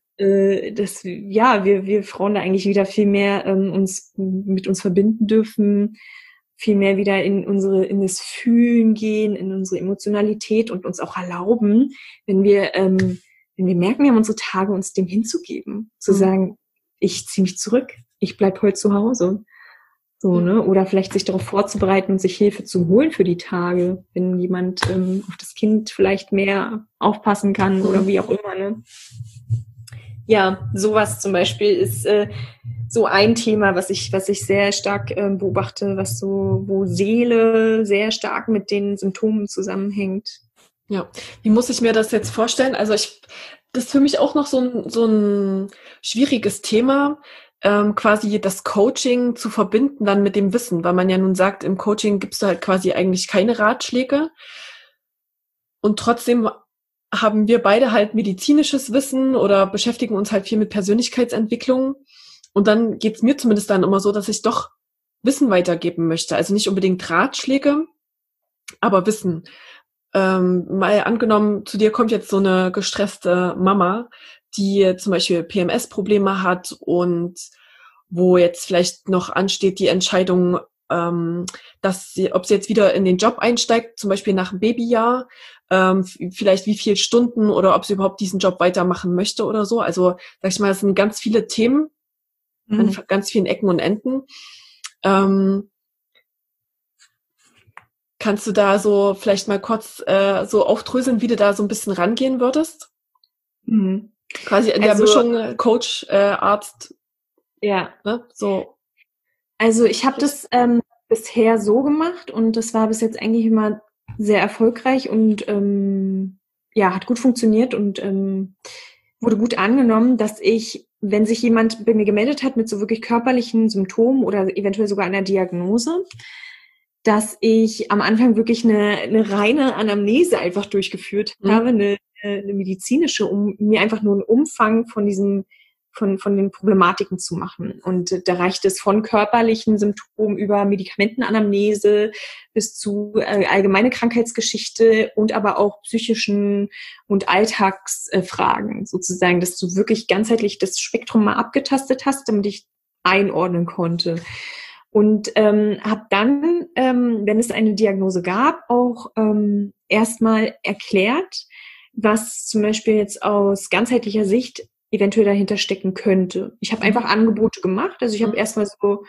Speaker 2: wir Frauen da eigentlich wieder viel mehr uns mit uns verbinden dürfen, viel mehr wieder in das Fühlen gehen, in unsere Emotionalität und uns auch erlauben, wenn wir merken, wir haben unsere Tage, uns dem hinzugeben, zu sagen, ich ziehe mich zurück, ich bleib heute zu Hause So, ne? Oder vielleicht sich darauf vorzubereiten und sich Hilfe zu holen für die Tage, wenn jemand auf das Kind vielleicht mehr aufpassen kann oder wie auch immer, ne? Ja, sowas zum Beispiel ist so ein Thema, was ich sehr stark beobachte, wo Seele sehr stark mit den Symptomen zusammenhängt.
Speaker 1: Ja, wie muss ich mir das jetzt vorstellen? Also das ist für mich auch noch so ein schwieriges Thema, quasi das Coaching zu verbinden dann mit dem Wissen, weil man ja nun sagt, im Coaching gibst du halt quasi eigentlich keine Ratschläge und trotzdem haben wir beide halt medizinisches Wissen oder beschäftigen uns halt viel mit Persönlichkeitsentwicklung und dann geht's mir zumindest dann immer so, dass ich doch Wissen weitergeben möchte. Also nicht unbedingt Ratschläge, aber Wissen. Mal angenommen, zu dir kommt jetzt so eine gestresste Mama, die zum Beispiel PMS-Probleme hat und wo jetzt vielleicht noch ansteht die Entscheidung, ob sie jetzt wieder in den Job einsteigt, zum Beispiel nach einem Babyjahr, vielleicht wie viele Stunden oder ob sie überhaupt diesen Job weitermachen möchte oder so. Also, sag ich mal, es sind ganz viele Themen an ganz vielen Ecken und Enden. Kannst du da so vielleicht mal kurz so aufdröseln, wie du da so ein bisschen rangehen würdest?
Speaker 2: Mhm.
Speaker 1: Quasi in der Mischung Coach, Arzt.
Speaker 2: Ja.
Speaker 1: Ne? So.
Speaker 2: Also ich habe das bisher so gemacht und das war bis jetzt eigentlich immer sehr erfolgreich und hat gut funktioniert und wurde gut angenommen, dass ich, wenn sich jemand bei mir gemeldet hat mit so wirklich körperlichen Symptomen oder eventuell sogar einer Diagnose, dass ich am Anfang wirklich eine reine Anamnese einfach durchgeführt habe, eine medizinische, um mir einfach nur einen Umfang von den Problematiken zu machen. Und da reicht es von körperlichen Symptomen über Medikamentenanamnese bis zu allgemeine Krankheitsgeschichte und aber auch psychischen und Alltagsfragen sozusagen, dass du wirklich ganzheitlich das Spektrum mal abgetastet hast, damit ich einordnen konnte. Und habe dann, wenn es eine Diagnose gab, auch erstmal erklärt, was zum Beispiel jetzt aus ganzheitlicher Sicht eventuell dahinter stecken könnte. Ich habe einfach Angebote gemacht, also ich habe erstmal so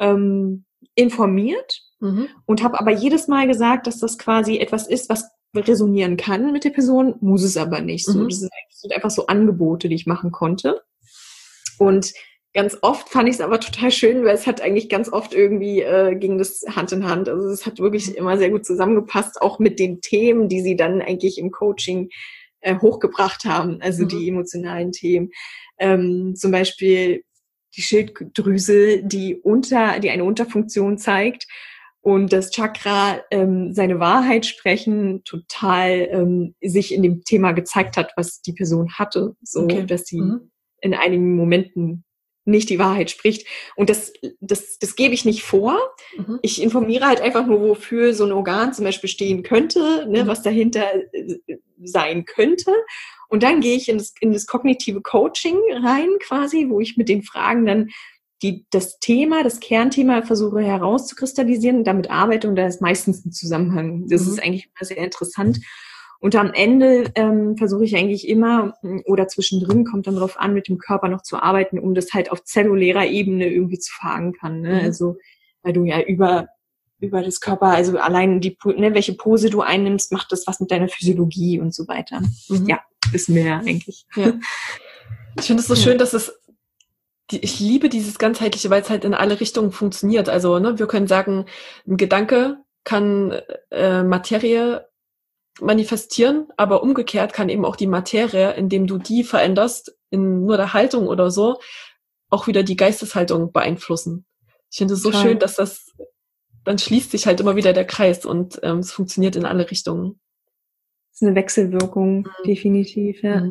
Speaker 2: informiert und habe aber jedes Mal gesagt, dass das quasi etwas ist, was resonieren kann mit der Person, muss es aber nicht. So, das sind einfach so Angebote, die ich machen konnte. Und ganz oft fand ich es aber total schön, weil es hat eigentlich ganz oft irgendwie ging das Hand in Hand. Also es hat wirklich immer sehr gut zusammengepasst, auch mit den Themen, die sie dann eigentlich im Coaching hochgebracht haben, also die emotionalen Themen. Zum Beispiel die Schilddrüse, die eine Unterfunktion zeigt und das Chakra seine Wahrheit sprechen total sich in dem Thema gezeigt hat, was die Person hatte, so dass sie in einigen Momenten nicht die Wahrheit spricht. Und das gebe ich nicht vor. Ich informiere halt einfach nur, wofür so ein Organ zum Beispiel stehen könnte, ne, was dahinter sein könnte. Und dann gehe ich in das kognitive Coaching rein quasi, wo ich mit den Fragen dann das Kernthema versuche herauszukristallisieren und damit arbeite. Und da ist meistens ein Zusammenhang. Das ist eigentlich immer sehr interessant. Und am Ende versuche ich eigentlich immer, oder zwischendrin kommt dann drauf an, mit dem Körper noch zu arbeiten, um das halt auf zellulärer Ebene irgendwie zu verankern. Ne? Also, weil du ja über das Körper, also allein welche Pose du einnimmst, macht das was mit deiner Physiologie und so weiter. Ja, wissen wir ja eigentlich. Ja.
Speaker 1: Ich finde es so schön, dass ich liebe dieses Ganzheitliche, weil es halt in alle Richtungen funktioniert. Also, ne, wir können sagen, ein Gedanke kann Materie manifestieren, aber umgekehrt kann eben auch die Materie, indem du die veränderst, in nur der Haltung oder so, auch wieder die Geisteshaltung beeinflussen. Ich finde es so schön, dass dann schließt sich halt immer wieder der Kreis und es funktioniert in alle Richtungen.
Speaker 2: Das ist eine Wechselwirkung, definitiv, ja.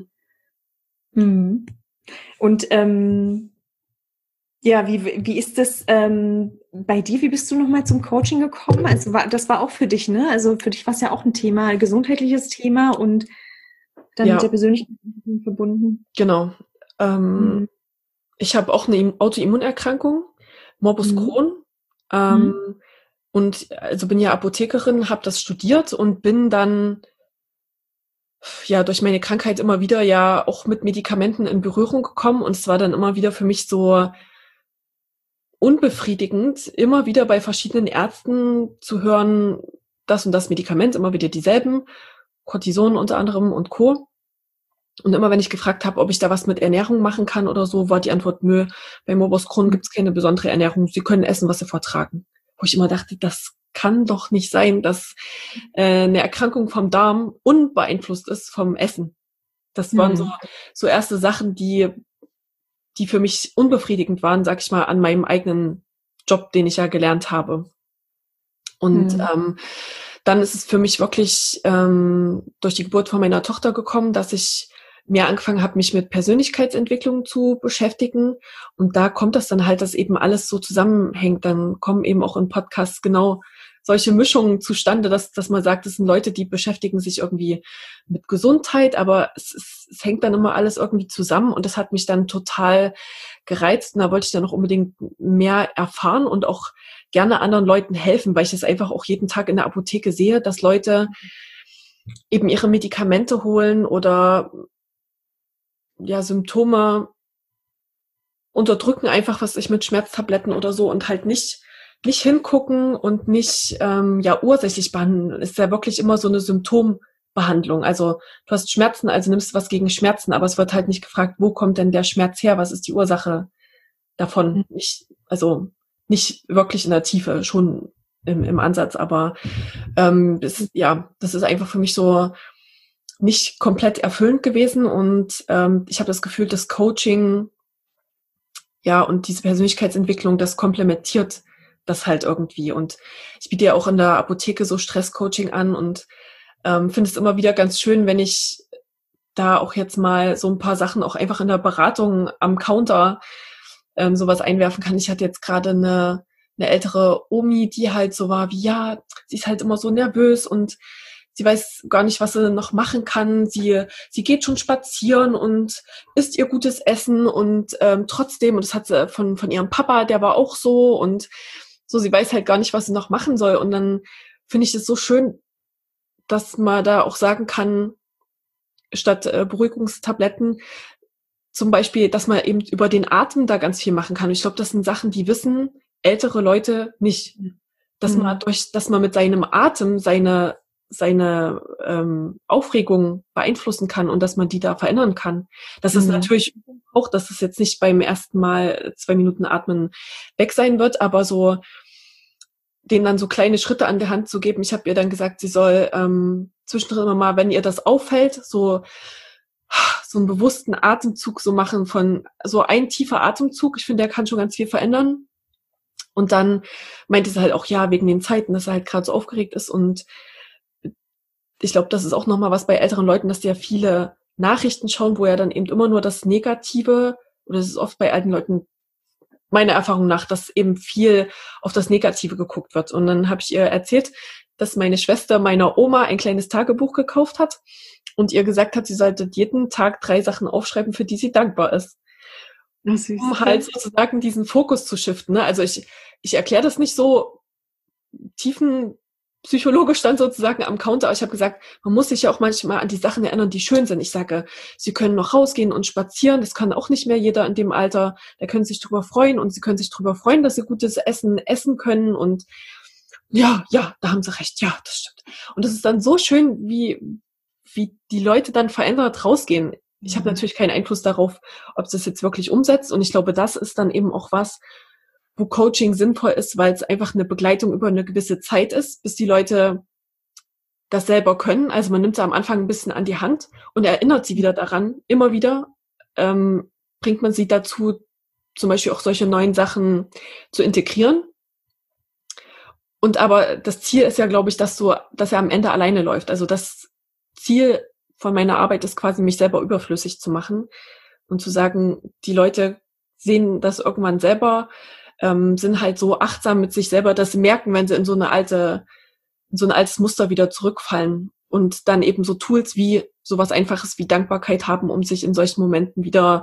Speaker 2: Und wie ist das bei dir? Wie bist du nochmal zum Coaching gekommen? Also das war auch für dich, ne? Also für dich war es ja auch ein gesundheitliches Thema und dann mit der Persönlichkeit verbunden.
Speaker 1: Genau. Ich habe auch eine Autoimmunerkrankung, Morbus Crohn. Und also bin ja Apothekerin, habe das studiert und bin dann durch meine Krankheit immer wieder auch mit Medikamenten in Berührung gekommen und es war dann immer wieder für mich so unbefriedigend, immer wieder bei verschiedenen Ärzten zu hören, das und das Medikament, immer wieder dieselben, Cortison unter anderem und Co. Und immer wenn ich gefragt habe, ob ich da was mit Ernährung machen kann oder so, war die Antwort, nö, bei Morbus Crohn gibt es keine besondere Ernährung, Sie können essen, was Sie vertragen. Wo ich immer dachte, das kann doch nicht sein, dass eine Erkrankung vom Darm unbeeinflusst ist vom Essen. Das waren so erste Sachen, die für mich unbefriedigend waren, sag ich mal, an meinem eigenen Job, den ich ja gelernt habe. Und dann ist es für mich wirklich durch die Geburt von meiner Tochter gekommen, dass ich mehr angefangen habe, mich mit Persönlichkeitsentwicklung zu beschäftigen. Und da kommt das dann halt, dass eben alles so zusammenhängt. Dann kommen eben auch in Podcasts genau solche Mischungen zustande, dass man sagt, es sind Leute, die beschäftigen sich irgendwie mit Gesundheit, aber es hängt dann immer alles irgendwie zusammen. Und das hat mich dann total gereizt. Und da wollte ich dann auch unbedingt mehr erfahren und auch gerne anderen Leuten helfen, weil ich es einfach auch jeden Tag in der Apotheke sehe, dass Leute eben ihre Medikamente holen oder ja Symptome unterdrücken, einfach was ich mit Schmerztabletten oder so und halt nicht hingucken und nicht ursächlich behandeln. Ist ja wirklich immer so eine Symptombehandlung. Also du hast Schmerzen, also nimmst du was gegen Schmerzen, aber es wird halt nicht gefragt, wo kommt denn der Schmerz her? Was ist die Ursache davon? Nicht wirklich in der Tiefe, schon im Ansatz, aber das ist einfach für mich so nicht komplett erfüllend gewesen und ich habe das Gefühl, das Coaching und diese Persönlichkeitsentwicklung, das komplementiert das halt irgendwie. Und ich biete ja auch in der Apotheke so Stresscoaching an und finde es immer wieder ganz schön, wenn ich da auch jetzt mal so ein paar Sachen auch einfach in der Beratung am Counter sowas einwerfen kann. Ich hatte jetzt gerade eine ältere Omi, die halt so war wie, sie ist halt immer so nervös und sie weiß gar nicht, was sie noch machen kann. Sie geht schon spazieren und isst ihr gutes Essen und trotzdem, und das hat sie von ihrem Papa, der war auch so und so, sie weiß halt gar nicht, was sie noch machen soll. Und dann finde ich es so schön, dass man da auch sagen kann, statt Beruhigungstabletten, zum Beispiel, dass man eben über den Atem da ganz viel machen kann. Und ich glaube, das sind Sachen, die wissen ältere Leute nicht. Dass man mit seinem Atem seine Aufregung beeinflussen kann und dass man die da verändern kann. Das ist natürlich auch, dass es jetzt nicht beim ersten Mal 2 Minuten Atmen weg sein wird, aber so denen dann so kleine Schritte an der Hand zu geben. Ich habe ihr dann gesagt, sie soll zwischendrin immer mal, wenn ihr das auffällt, so einen bewussten Atemzug so machen von so ein tiefer Atemzug. Ich finde, der kann schon ganz viel verändern. Und dann meinte sie halt auch, wegen den Zeiten, dass er halt gerade so aufgeregt ist. Und ich glaube, das ist auch nochmal was bei älteren Leuten, dass die ja viele Nachrichten schauen, wo ja dann eben immer nur das Negative, oder das ist oft bei alten Leuten meiner Erfahrung nach, dass eben viel auf das Negative geguckt wird. Und dann habe ich ihr erzählt, dass meine Schwester meiner Oma ein kleines Tagebuch gekauft hat und ihr gesagt hat, sie sollte jeden Tag 3 Sachen aufschreiben, für die sie dankbar ist. Um halt sozusagen diesen Fokus zu shiften. Ne? Also ich erkläre das nicht so tiefenpsychologisch dann sozusagen am Counter, aber ich habe gesagt, man muss sich ja auch manchmal an die Sachen erinnern, die schön sind. Ich sage, sie können noch rausgehen und spazieren, das kann auch nicht mehr jeder in dem Alter, da können sie sich drüber freuen und sie können sich drüber freuen, dass sie gutes Essen essen können und ja, da haben sie recht, ja, das stimmt. Und das ist dann so schön, wie die Leute dann verändert rausgehen. Ich habe natürlich keinen Einfluss darauf, ob es das jetzt wirklich umsetzt. Und ich glaube, das ist dann eben auch was, wo Coaching sinnvoll ist, weil es einfach eine Begleitung über eine gewisse Zeit ist, bis die Leute das selber können. Also man nimmt sie am Anfang ein bisschen an die Hand und erinnert sie wieder daran. Immer wieder bringt man sie dazu, zum Beispiel auch solche neuen Sachen zu integrieren. Und aber das Ziel ist ja, glaube ich, dass er am Ende alleine läuft. Also das Ziel von meiner Arbeit ist quasi, mich selber überflüssig zu machen und zu sagen, die Leute sehen das irgendwann selber, sind halt so achtsam mit sich selber, dass sie merken, wenn sie in so ein altes Muster wieder zurückfallen und dann eben so Tools wie sowas Einfaches wie Dankbarkeit haben, um sich in solchen Momenten wieder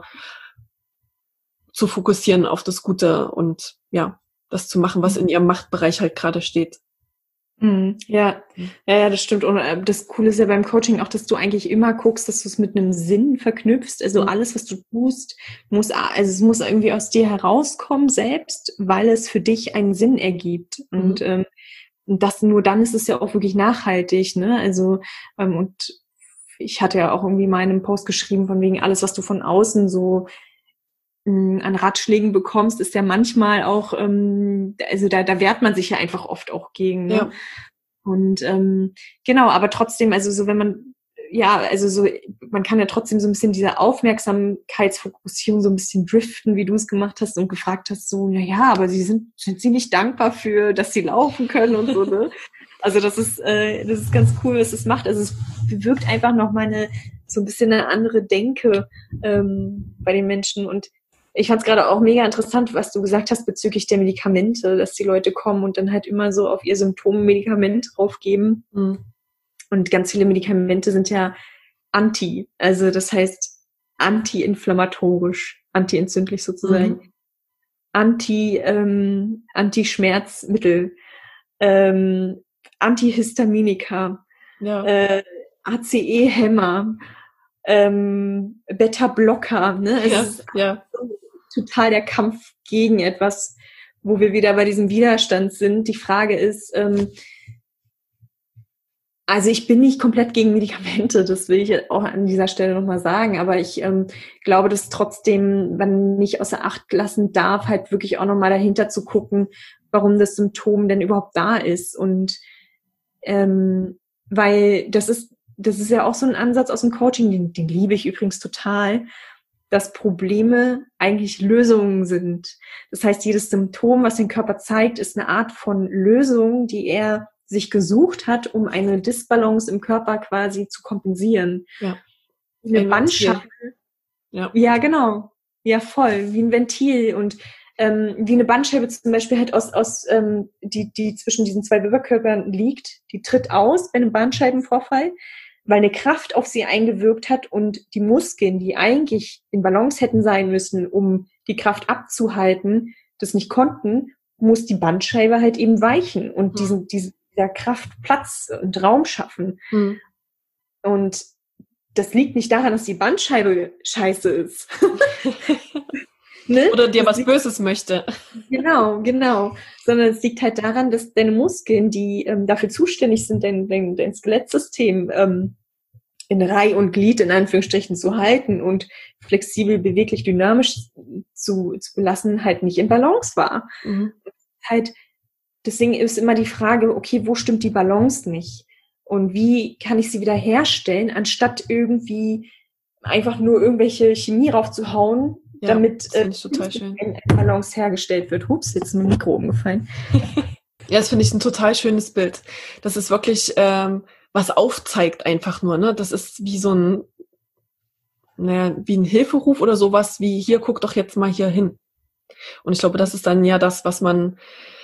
Speaker 1: zu fokussieren auf das Gute und das zu machen, was in ihrem Machtbereich halt gerade steht.
Speaker 2: Ja, ja, das stimmt. Und das Coole ist ja beim Coaching auch, dass du eigentlich immer guckst, dass du es mit einem Sinn verknüpfst. Also alles, was du tust, es muss irgendwie aus dir herauskommen selbst, weil es für dich einen Sinn ergibt. Und das nur dann ist es ja auch wirklich nachhaltig, ne? Also und ich hatte ja auch irgendwie mal in einem Post geschrieben, von wegen alles, was du von außen so an Ratschlägen bekommst, ist ja manchmal auch, also da wehrt man sich ja einfach oft auch gegen. Ne?
Speaker 1: Ja.
Speaker 2: Und genau, aber trotzdem, also so wenn man, ja, also so, man kann ja trotzdem so ein bisschen diese Aufmerksamkeitsfokussierung so ein bisschen driften, wie du es gemacht hast und gefragt hast, so, na ja, aber sind sie nicht dankbar für, dass sie laufen können und so, ne? Also das ist ganz cool, was es macht. Also es bewirkt einfach nochmal so ein bisschen eine andere Denke bei den Menschen. Und ich fand es gerade auch mega interessant, was du gesagt hast bezüglich der Medikamente, dass die Leute kommen und dann halt immer so auf ihr Symptom ein Medikament draufgeben. Und ganz viele Medikamente sind ja anti, also das heißt anti-inflammatorisch, anti-entzündlich sozusagen, Anti-Schmerzmittel, Antihistaminika, ACE-Hämmer, Beta-Blocker, ne? Es ist total der Kampf gegen etwas, wo wir wieder bei diesem Widerstand sind. Die Frage ist, also ich bin nicht komplett gegen Medikamente, das will ich auch an dieser Stelle nochmal sagen, aber ich glaube, dass trotzdem man nicht außer Acht lassen darf, halt wirklich auch nochmal dahinter zu gucken, warum das Symptom denn überhaupt da ist. Und weil das ist ja auch so ein Ansatz aus dem Coaching, den liebe ich übrigens total, dass Probleme eigentlich Lösungen sind. Das heißt, jedes Symptom, was den Körper zeigt, ist eine Art von Lösung, die er sich gesucht hat, um eine Disbalance im Körper quasi zu kompensieren.
Speaker 1: Ja.
Speaker 2: Eine Bandscheibe. Ja, genau. Ja, voll. Wie ein Ventil. Und wie eine Bandscheibe zum Beispiel halt die zwischen diesen zwei Wirbelkörpern liegt, die tritt aus bei einem Bandscheibenvorfall, weil eine Kraft auf sie eingewirkt hat und die Muskeln, die eigentlich in Balance hätten sein müssen, um die Kraft abzuhalten, das nicht konnten, muss die Bandscheibe halt eben weichen und dieser Kraft Platz und Raum schaffen. Und das liegt nicht daran, dass die Bandscheibe scheiße ist.
Speaker 1: Ne? Oder dir was Böses möchte.
Speaker 2: Genau. Sondern es liegt halt daran, dass deine Muskeln, die dafür zuständig sind, dein Skelettsystem in Reih und Glied in Anführungsstrichen zu halten und flexibel, beweglich, dynamisch zu lassen, halt nicht in Balance war. Halt, deswegen ist immer die Frage, okay, wo stimmt die Balance nicht? Und wie kann ich sie wieder herstellen, anstatt irgendwie einfach nur irgendwelche Chemie raufzuhauen, damit
Speaker 1: eine
Speaker 2: Balance hergestellt wird. Hups, jetzt ist mein Mikro umgefallen.
Speaker 1: Ja, das finde ich ein total schönes Bild. Das ist wirklich was aufzeigt einfach nur, ne? Das ist wie so wie ein Hilferuf oder sowas wie, hier, guck doch jetzt mal hier hin. Und ich glaube, das ist dann ja das, was man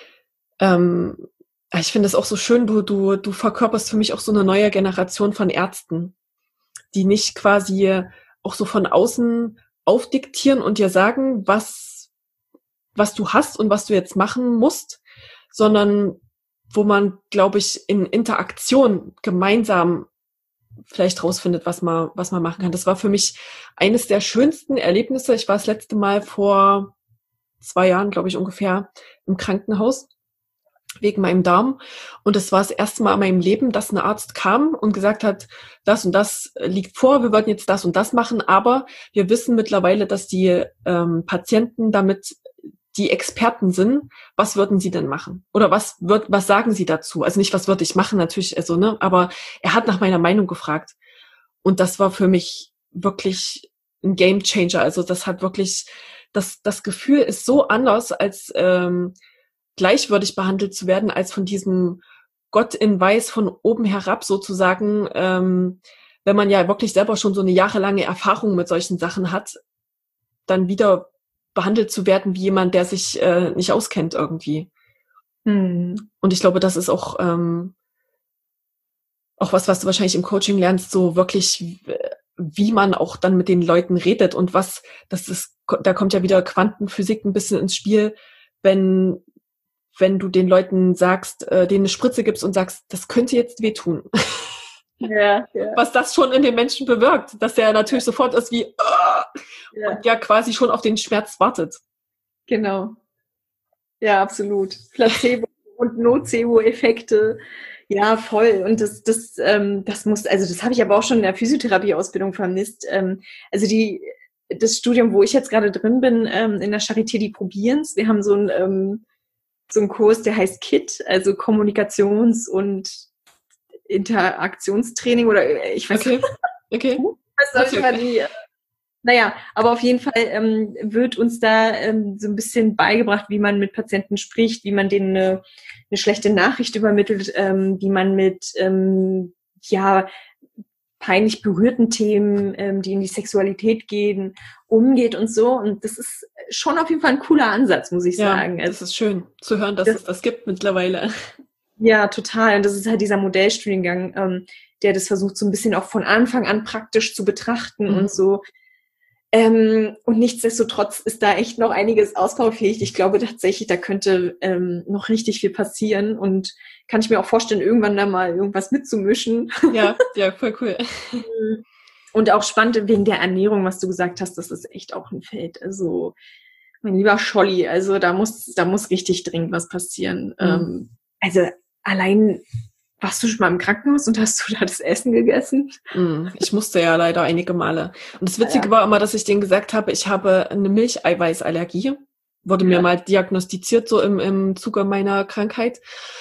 Speaker 1: ich finde es auch so schön, du verkörperst für mich auch so eine neue Generation von Ärzten, die nicht quasi auch so von außen aufdiktieren und dir sagen, was du hast und was du jetzt machen musst, sondern wo man, glaube ich, in Interaktion gemeinsam vielleicht rausfindet, was man machen kann. Das war für mich eines der schönsten Erlebnisse. Ich war das letzte Mal vor 2 Jahren, glaube ich, ungefähr im Krankenhaus wegen meinem Darm. Und es war das erste Mal in meinem Leben, dass ein Arzt kam und gesagt hat, das und das liegt vor, wir wollten jetzt das und das machen, aber wir wissen mittlerweile, dass die Patienten damit die Experten sind. Was würden sie denn machen? Oder was sagen sie dazu? Also nicht, was würde ich machen, natürlich, also, ne, aber er hat nach meiner Meinung gefragt. Und das war für mich wirklich ein Game Changer. Also das hat wirklich, das Gefühl ist so anders, als gleichwürdig behandelt zu werden, als von diesem Gott in Weiß von oben herab sozusagen, wenn man ja wirklich selber schon so eine jahrelange Erfahrung mit solchen Sachen hat, dann wieder behandelt zu werden wie jemand, der sich nicht auskennt irgendwie. Und ich glaube, das ist auch was du wahrscheinlich im Coaching lernst, so wirklich, wie man auch dann mit den Leuten redet und da kommt ja wieder Quantenphysik ein bisschen ins Spiel, wenn wenn du den Leuten sagst, denen eine Spritze gibst und sagst, das könnte jetzt wehtun.
Speaker 2: Ja.
Speaker 1: Was das schon in den Menschen bewirkt, dass der natürlich sofort ist wie und ja quasi schon auf den Schmerz wartet.
Speaker 2: Genau. Ja, absolut. Placebo und Nocebo-Effekte. Ja, voll. Und das muss, also das habe ich aber auch schon in der Physiotherapie-Ausbildung vermisst. Also das Studium, wo ich jetzt gerade drin bin, in der Charité, die probieren's. Wir haben so einen Kurs, der heißt KIT, also Kommunikations- und Interaktionstraining oder ich weiß nicht.
Speaker 1: Okay.
Speaker 2: Naja, aber auf jeden Fall wird uns da so ein bisschen beigebracht, wie man mit Patienten spricht, wie man denen eine schlechte Nachricht übermittelt, wie man mit peinlich berührten Themen, die in die Sexualität gehen, umgeht und so. Und das ist schon auf jeden Fall ein cooler Ansatz, muss ich sagen.
Speaker 1: Also, das ist schön zu hören, dass es das gibt mittlerweile.
Speaker 2: Ja, total. Und das ist halt dieser Modellstudiengang, der das versucht, so ein bisschen auch von Anfang an praktisch zu betrachten und so. Und nichtsdestotrotz ist da echt noch einiges ausbaufähig. Ich glaube tatsächlich, da könnte noch richtig viel passieren und kann ich mir auch vorstellen, irgendwann da mal irgendwas mitzumischen.
Speaker 1: Ja, voll cool.
Speaker 2: Und auch spannend wegen der Ernährung, was du gesagt hast, das ist echt auch ein Feld. Also, mein lieber Scholli, also da muss richtig dringend was passieren. Also allein, warst du schon mal im Krankenhaus und hast du da das Essen gegessen?
Speaker 1: Ich musste ja leider einige Male. Und das Witzige war immer, dass ich denen gesagt habe, ich habe eine Milcheiweißallergie. Wurde mir mal diagnostiziert, so im Zuge meiner Krankheit.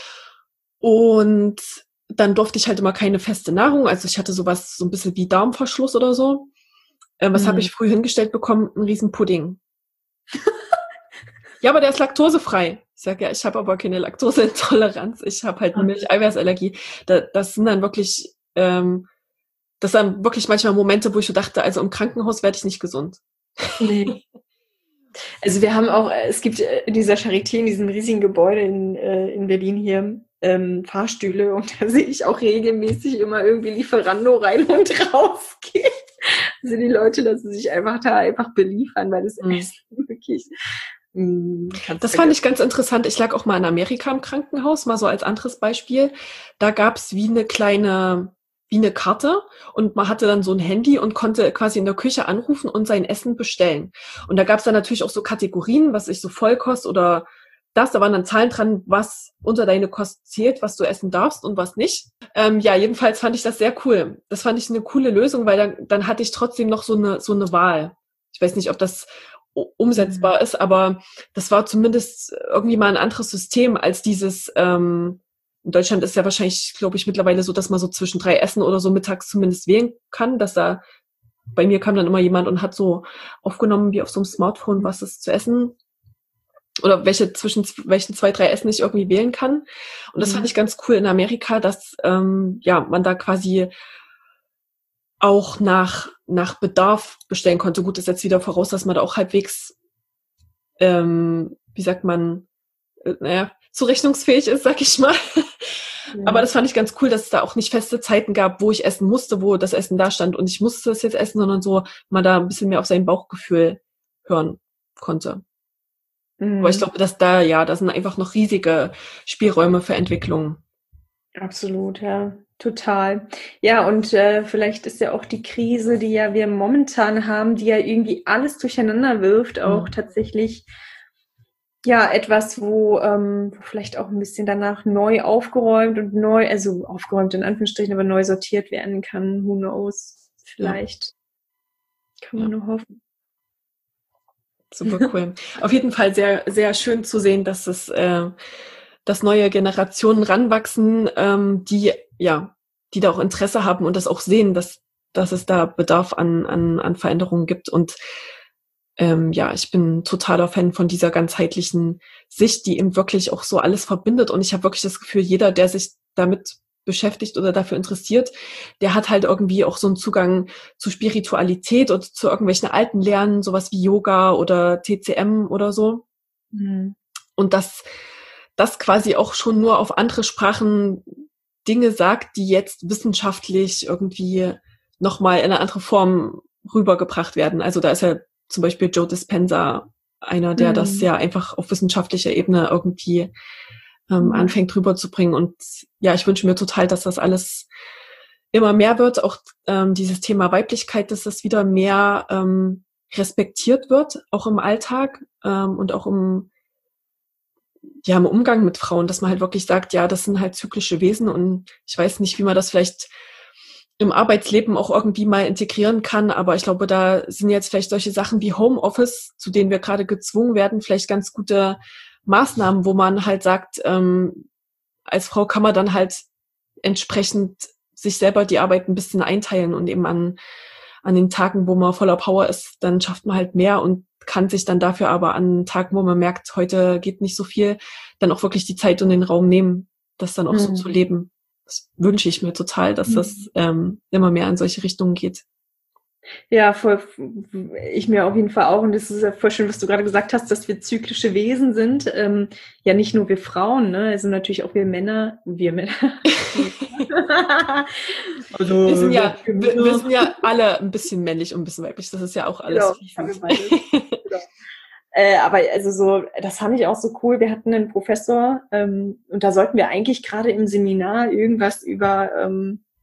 Speaker 1: Und dann durfte ich halt immer keine feste Nahrung. Also ich hatte sowas, so ein bisschen wie Darmverschluss oder so. Was habe ich früh hingestellt bekommen? Ein riesen Pudding. Ja, aber der ist laktosefrei. Ich sage, ja, ich habe aber keine Laktoseintoleranz. Ich habe halt eine Milcheiweißallergie. Das sind dann wirklich, manchmal Momente, wo ich so dachte, also im Krankenhaus werde ich nicht gesund.
Speaker 2: Nee. Also wir haben auch, es gibt in dieser Charité, in diesem riesigen Gebäude in Berlin hier, Fahrstühle und da sehe ich auch regelmäßig immer irgendwie Lieferando rein und raus geht. Also die Leute lassen sich einfach beliefern, weil das Essen wirklich...
Speaker 1: Das fand ich ganz interessant. Ich lag auch mal in Amerika im Krankenhaus, mal so als anderes Beispiel. Da gab's wie eine Karte und man hatte dann so ein Handy und konnte quasi in der Küche anrufen und sein Essen bestellen. Und da gab's dann natürlich auch so Kategorien, was ich so Vollkost oder da waren dann Zahlen dran, was unter deine Kost zählt, was du essen darfst und was nicht. Jedenfalls fand ich das sehr cool. Das fand ich eine coole Lösung, weil dann hatte ich trotzdem noch so eine Wahl. Ich weiß nicht, ob das umsetzbar ist, aber das war zumindest irgendwie mal ein anderes System als dieses, in Deutschland ist ja wahrscheinlich, glaube ich, mittlerweile so, dass man so zwischen 3 Essen oder so mittags zumindest wählen kann, bei mir kam dann immer jemand und hat so aufgenommen, wie auf so einem Smartphone, was ist zu essen oder zwischen welchen 2, 3 Essen ich irgendwie wählen kann. Und das fand ich ganz cool in Amerika, dass man da quasi auch nach Bedarf bestellen konnte. Gut, ist jetzt wieder voraus, dass man da auch halbwegs, zurechnungsfähig ist, sag ich mal. Ja. Aber das fand ich ganz cool, dass es da auch nicht feste Zeiten gab, wo ich essen musste, wo das Essen da stand und ich musste es jetzt essen, sondern so man da ein bisschen mehr auf sein Bauchgefühl hören konnte. Aber ich glaube, dass da sind einfach noch riesige Spielräume für Entwicklung.
Speaker 2: Absolut, ja. Total. Ja, und vielleicht ist ja auch die Krise, die ja wir momentan haben, die ja irgendwie alles durcheinander wirft, auch tatsächlich etwas, wo vielleicht auch ein bisschen danach neu aufgeräumt und also aufgeräumt in Anführungsstrichen, aber neu sortiert werden kann. Who knows? Vielleicht. Kann man nur hoffen.
Speaker 1: Super cool. Auf jeden Fall sehr, sehr schön zu sehen, dass dass neue Generationen ranwachsen, die da auch Interesse haben und das auch sehen, dass es da Bedarf an Veränderungen gibt. Und ich bin totaler Fan von dieser ganzheitlichen Sicht, die eben wirklich auch so alles verbindet. Und ich habe wirklich das Gefühl, jeder, der sich damit beschäftigt oder dafür interessiert, der hat halt irgendwie auch so einen Zugang zu Spiritualität oder zu irgendwelchen alten Lernen, sowas wie Yoga oder TCM oder so. Und das quasi auch schon nur auf andere Sprachen Dinge sagt, die jetzt wissenschaftlich irgendwie nochmal in eine andere Form rübergebracht werden. Also da ist ja zum Beispiel Joe Dispenza einer, der das ja einfach auf wissenschaftlicher Ebene irgendwie anfängt rüberzubringen. Und ja, ich wünsche mir total, dass das alles immer mehr wird, auch dieses Thema Weiblichkeit, dass das wieder mehr respektiert wird, auch im Alltag und auch im Umgang mit Frauen, dass man halt wirklich sagt, ja, das sind halt zyklische Wesen und ich weiß nicht, wie man das vielleicht im Arbeitsleben auch irgendwie mal integrieren kann, aber ich glaube, da sind jetzt vielleicht solche Sachen wie Homeoffice, zu denen wir gerade gezwungen werden, vielleicht ganz gute Maßnahmen, wo man halt sagt, als Frau kann man dann halt entsprechend sich selber die Arbeit ein bisschen einteilen und eben an den Tagen, wo man voller Power ist, dann schafft man halt mehr und kann sich dann dafür aber an Tagen, wo man merkt, heute geht nicht so viel, dann auch wirklich die Zeit und den Raum nehmen, das dann auch so zu leben. Das wünsche ich mir total, dass das immer mehr in solche Richtungen geht.
Speaker 2: Ja, voll, ich mir auf jeden Fall auch. Und das ist ja voll schön, was du gerade gesagt hast, dass wir zyklische Wesen sind. Ja, nicht nur wir Frauen, ne? Also natürlich auch wir Männer.
Speaker 1: Also, wir sind ja alle ein bisschen männlich und ein bisschen weiblich. Das ist ja auch alles fließend.
Speaker 2: Aber also so, das fand ich auch so cool. Wir hatten einen Professor und da sollten wir eigentlich gerade im Seminar irgendwas über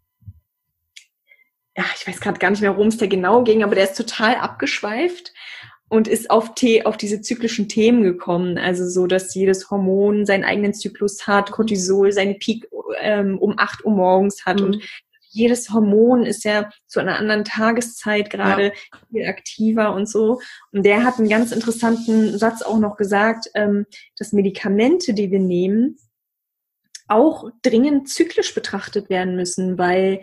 Speaker 2: ich weiß gerade gar nicht mehr, worum es da genau ging, aber der ist total abgeschweift und ist auf diese zyklischen Themen gekommen. Also so, dass jedes Hormon seinen eigenen Zyklus hat, Cortisol seine Peak um 8 Uhr morgens hat und jedes Hormon ist ja zu einer anderen Tageszeit gerade viel aktiver und so. Und der hat einen ganz interessanten Satz auch noch gesagt, dass Medikamente, die wir nehmen, auch dringend zyklisch betrachtet werden müssen, weil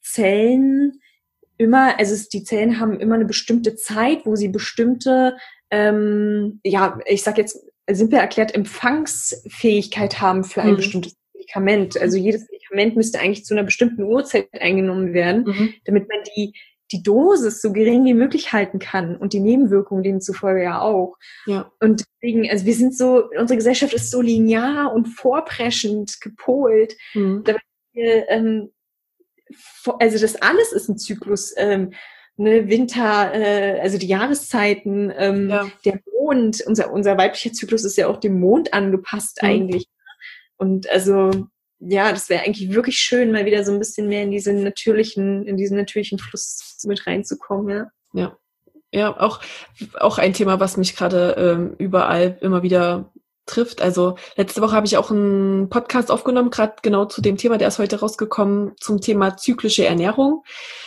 Speaker 2: die Zellen haben immer eine bestimmte Zeit, wo sie bestimmte, ich sag jetzt simpel erklärt, Empfangsfähigkeit haben für ein bestimmtes Medikament. Also jedes Medikament müsste eigentlich zu einer bestimmten Uhrzeit eingenommen werden, damit man die Dosis so gering wie möglich halten kann und die Nebenwirkungen demzufolge ja auch. Ja. Und deswegen, also wir sind so, unsere Gesellschaft ist so linear und vorpreschend gepolt, damit wir, also das alles ist ein Zyklus, Winter, also die Jahreszeiten, der Mond, unser weiblicher Zyklus ist ja auch dem Mond angepasst eigentlich. Und also, ja, das wäre eigentlich wirklich schön, mal wieder so ein bisschen mehr in diesen natürlichen Fluss mit reinzukommen, ja.
Speaker 1: Ja, auch ein Thema, was mich gerade überall immer wieder trifft. Also letzte Woche habe ich auch einen Podcast aufgenommen, gerade genau zu dem Thema, der ist heute rausgekommen, zum Thema zyklische Ernährung.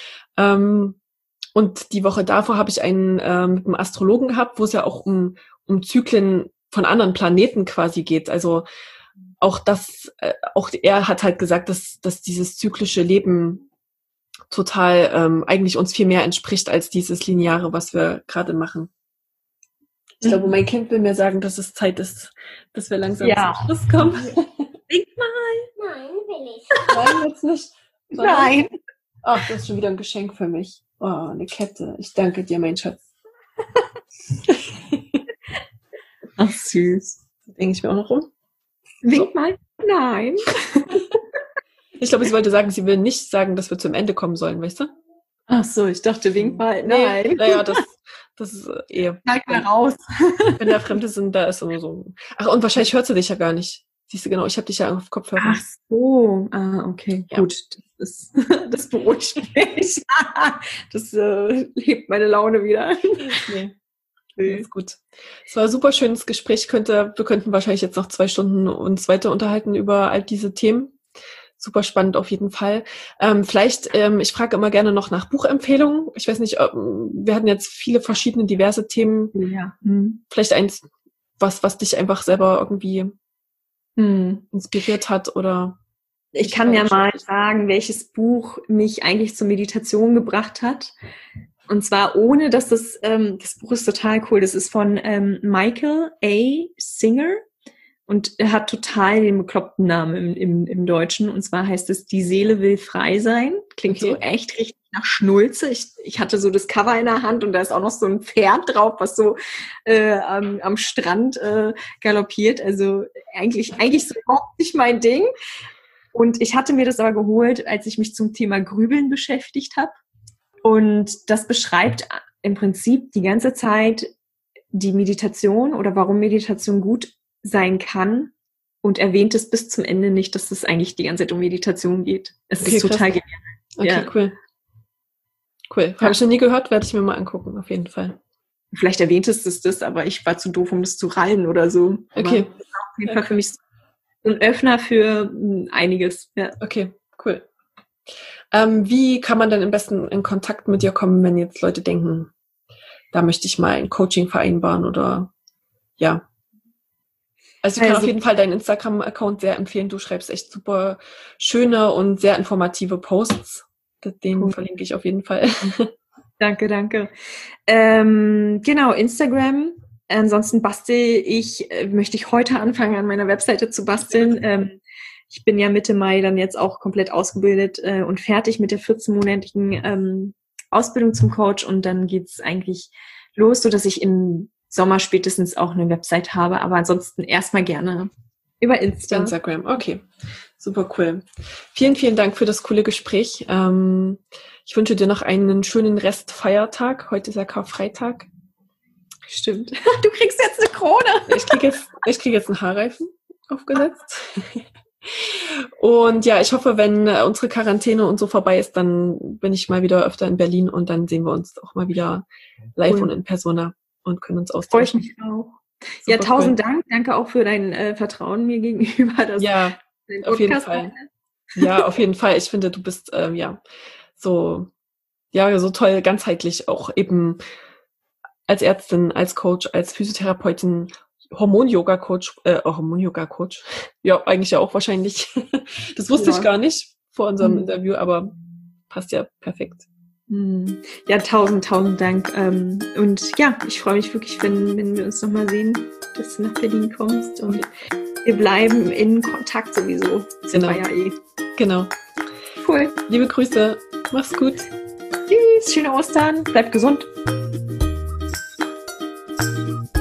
Speaker 1: Und die Woche davor habe ich einen mit einem Astrologen gehabt, wo es ja auch um Zyklen von anderen Planeten quasi geht. Also auch er hat halt gesagt, dass dieses zyklische Leben total eigentlich uns viel mehr entspricht als dieses Lineare, was wir gerade machen. Ich glaube, mein Kind will mir sagen, dass es Zeit ist, dass wir langsam zum Schluss kommen.
Speaker 2: Denk mal.
Speaker 3: Nein, will ich.
Speaker 1: Nein, jetzt nicht.
Speaker 2: Nein.
Speaker 1: Ach, das ist schon wieder ein Geschenk für mich. Oh, eine Kette. Ich danke dir, mein Schatz.
Speaker 2: Ach, süß.
Speaker 1: Das denke ich mir auch noch rum.
Speaker 2: Wink mal. Nein.
Speaker 1: Ich glaube, sie wollte sagen, sie will nicht sagen, dass wir zum Ende kommen sollen, weißt du?
Speaker 2: Ach so, ich dachte, wink mal. Nein.
Speaker 1: Naja, das ist
Speaker 2: Zeig mal raus.
Speaker 1: Wenn da Fremde sind, da ist immer so. Ach, und wahrscheinlich hört sie dich ja gar nicht. Siehst du, genau, ich habe dich ja auf Kopfhörer.
Speaker 2: Ach so. Okay, ja. Gut. Das beruhigt mich. Das hebt meine Laune wieder.
Speaker 1: Nee. Ist gut. Es war ein super schönes Gespräch. Wir könnten wahrscheinlich jetzt noch 2 Stunden uns weiter unterhalten über all diese Themen. Super spannend auf jeden Fall. Vielleicht, ich frage immer gerne noch nach Buchempfehlungen. Ich weiß nicht, wir hatten jetzt viele verschiedene, diverse Themen.
Speaker 2: Ja.
Speaker 1: Vielleicht eins, was dich einfach selber irgendwie inspiriert hat oder...
Speaker 2: Ich kann ja mal sagen, welches Buch mich eigentlich zur Meditation gebracht hat. Und zwar ohne, dass das Buch ist total cool. Das ist von Michael A. Singer. Und er hat total den bekloppten Namen im Deutschen. Und zwar heißt es Die Seele will frei sein. Klingt so echt richtig nach Schnulze. Ich hatte so das Cover in der Hand und da ist auch noch so ein Pferd drauf, was so am Strand galoppiert. Also eigentlich so überhaupt nicht mein Ding. Und ich hatte mir das aber geholt, als ich mich zum Thema Grübeln beschäftigt habe. Und das beschreibt im Prinzip die ganze Zeit die Meditation oder warum Meditation gut sein kann und erwähnt es bis zum Ende nicht, dass es eigentlich die ganze Zeit um Meditation geht. Es ist total genial.
Speaker 1: Okay, cool. Cool. Habe ich noch nie gehört, werde ich mir mal angucken, auf jeden Fall.
Speaker 2: Vielleicht erwähntest du das, aber ich war zu doof, um das zu reihen oder so.
Speaker 1: Okay.
Speaker 2: Aber das ist auf jeden Fall für mich ein Öffner für einiges. Ja.
Speaker 1: Okay, cool. Wie kann man denn am besten in Kontakt mit dir kommen, wenn jetzt Leute denken, da möchte ich mal ein Coaching vereinbaren oder ja. Also ich kann auf jeden Fall deinen Instagram-Account sehr empfehlen. Du schreibst echt super schöne und sehr informative Posts. Den verlinke ich auf jeden Fall.
Speaker 2: Danke. Genau, Instagram. Ansonsten möchte ich heute anfangen, an meiner Webseite zu basteln. Ich bin ja Mitte Mai dann jetzt auch komplett ausgebildet und fertig mit der 14-monatigen Ausbildung zum Coach und dann geht's eigentlich los, so dass ich im Sommer spätestens auch eine Website habe, aber ansonsten erstmal gerne über
Speaker 1: Instagram, okay. Super cool. Vielen, vielen Dank für das coole Gespräch. Ich wünsche dir noch einen schönen Restfeiertag. Heute ist ja Karfreitag.
Speaker 2: Stimmt. Du kriegst jetzt eine Krone.
Speaker 1: Ich krieg jetzt einen Haarreifen aufgesetzt. Und ja, ich hoffe, wenn unsere Quarantäne und so vorbei ist, dann bin ich mal wieder öfter in Berlin und dann sehen wir uns auch mal wieder live und in Persona und können uns austauschen.
Speaker 2: Freue ich mich auch. Super, ja, 1000 Dank. Danke auch für dein Vertrauen mir gegenüber.
Speaker 1: Ja, auf jeden Fall. Ja, auf jeden Fall. Ich finde, du bist so toll, ganzheitlich auch eben als Ärztin, als Coach, als Physiotherapeutin, Hormon-Yoga-Coach. Ja, eigentlich ja auch wahrscheinlich. Das wusste ich gar nicht vor unserem Interview, aber passt ja perfekt.
Speaker 2: Ja, 1000 Dank. Und ja, ich freue mich wirklich, wenn wir uns nochmal sehen, dass du nach Berlin kommst. Und wir bleiben in Kontakt sowieso.
Speaker 1: Genau. Genau.
Speaker 2: Cool.
Speaker 1: Liebe Grüße. Mach's gut.
Speaker 2: Tschüss. Schöne Ostern. Bleib gesund.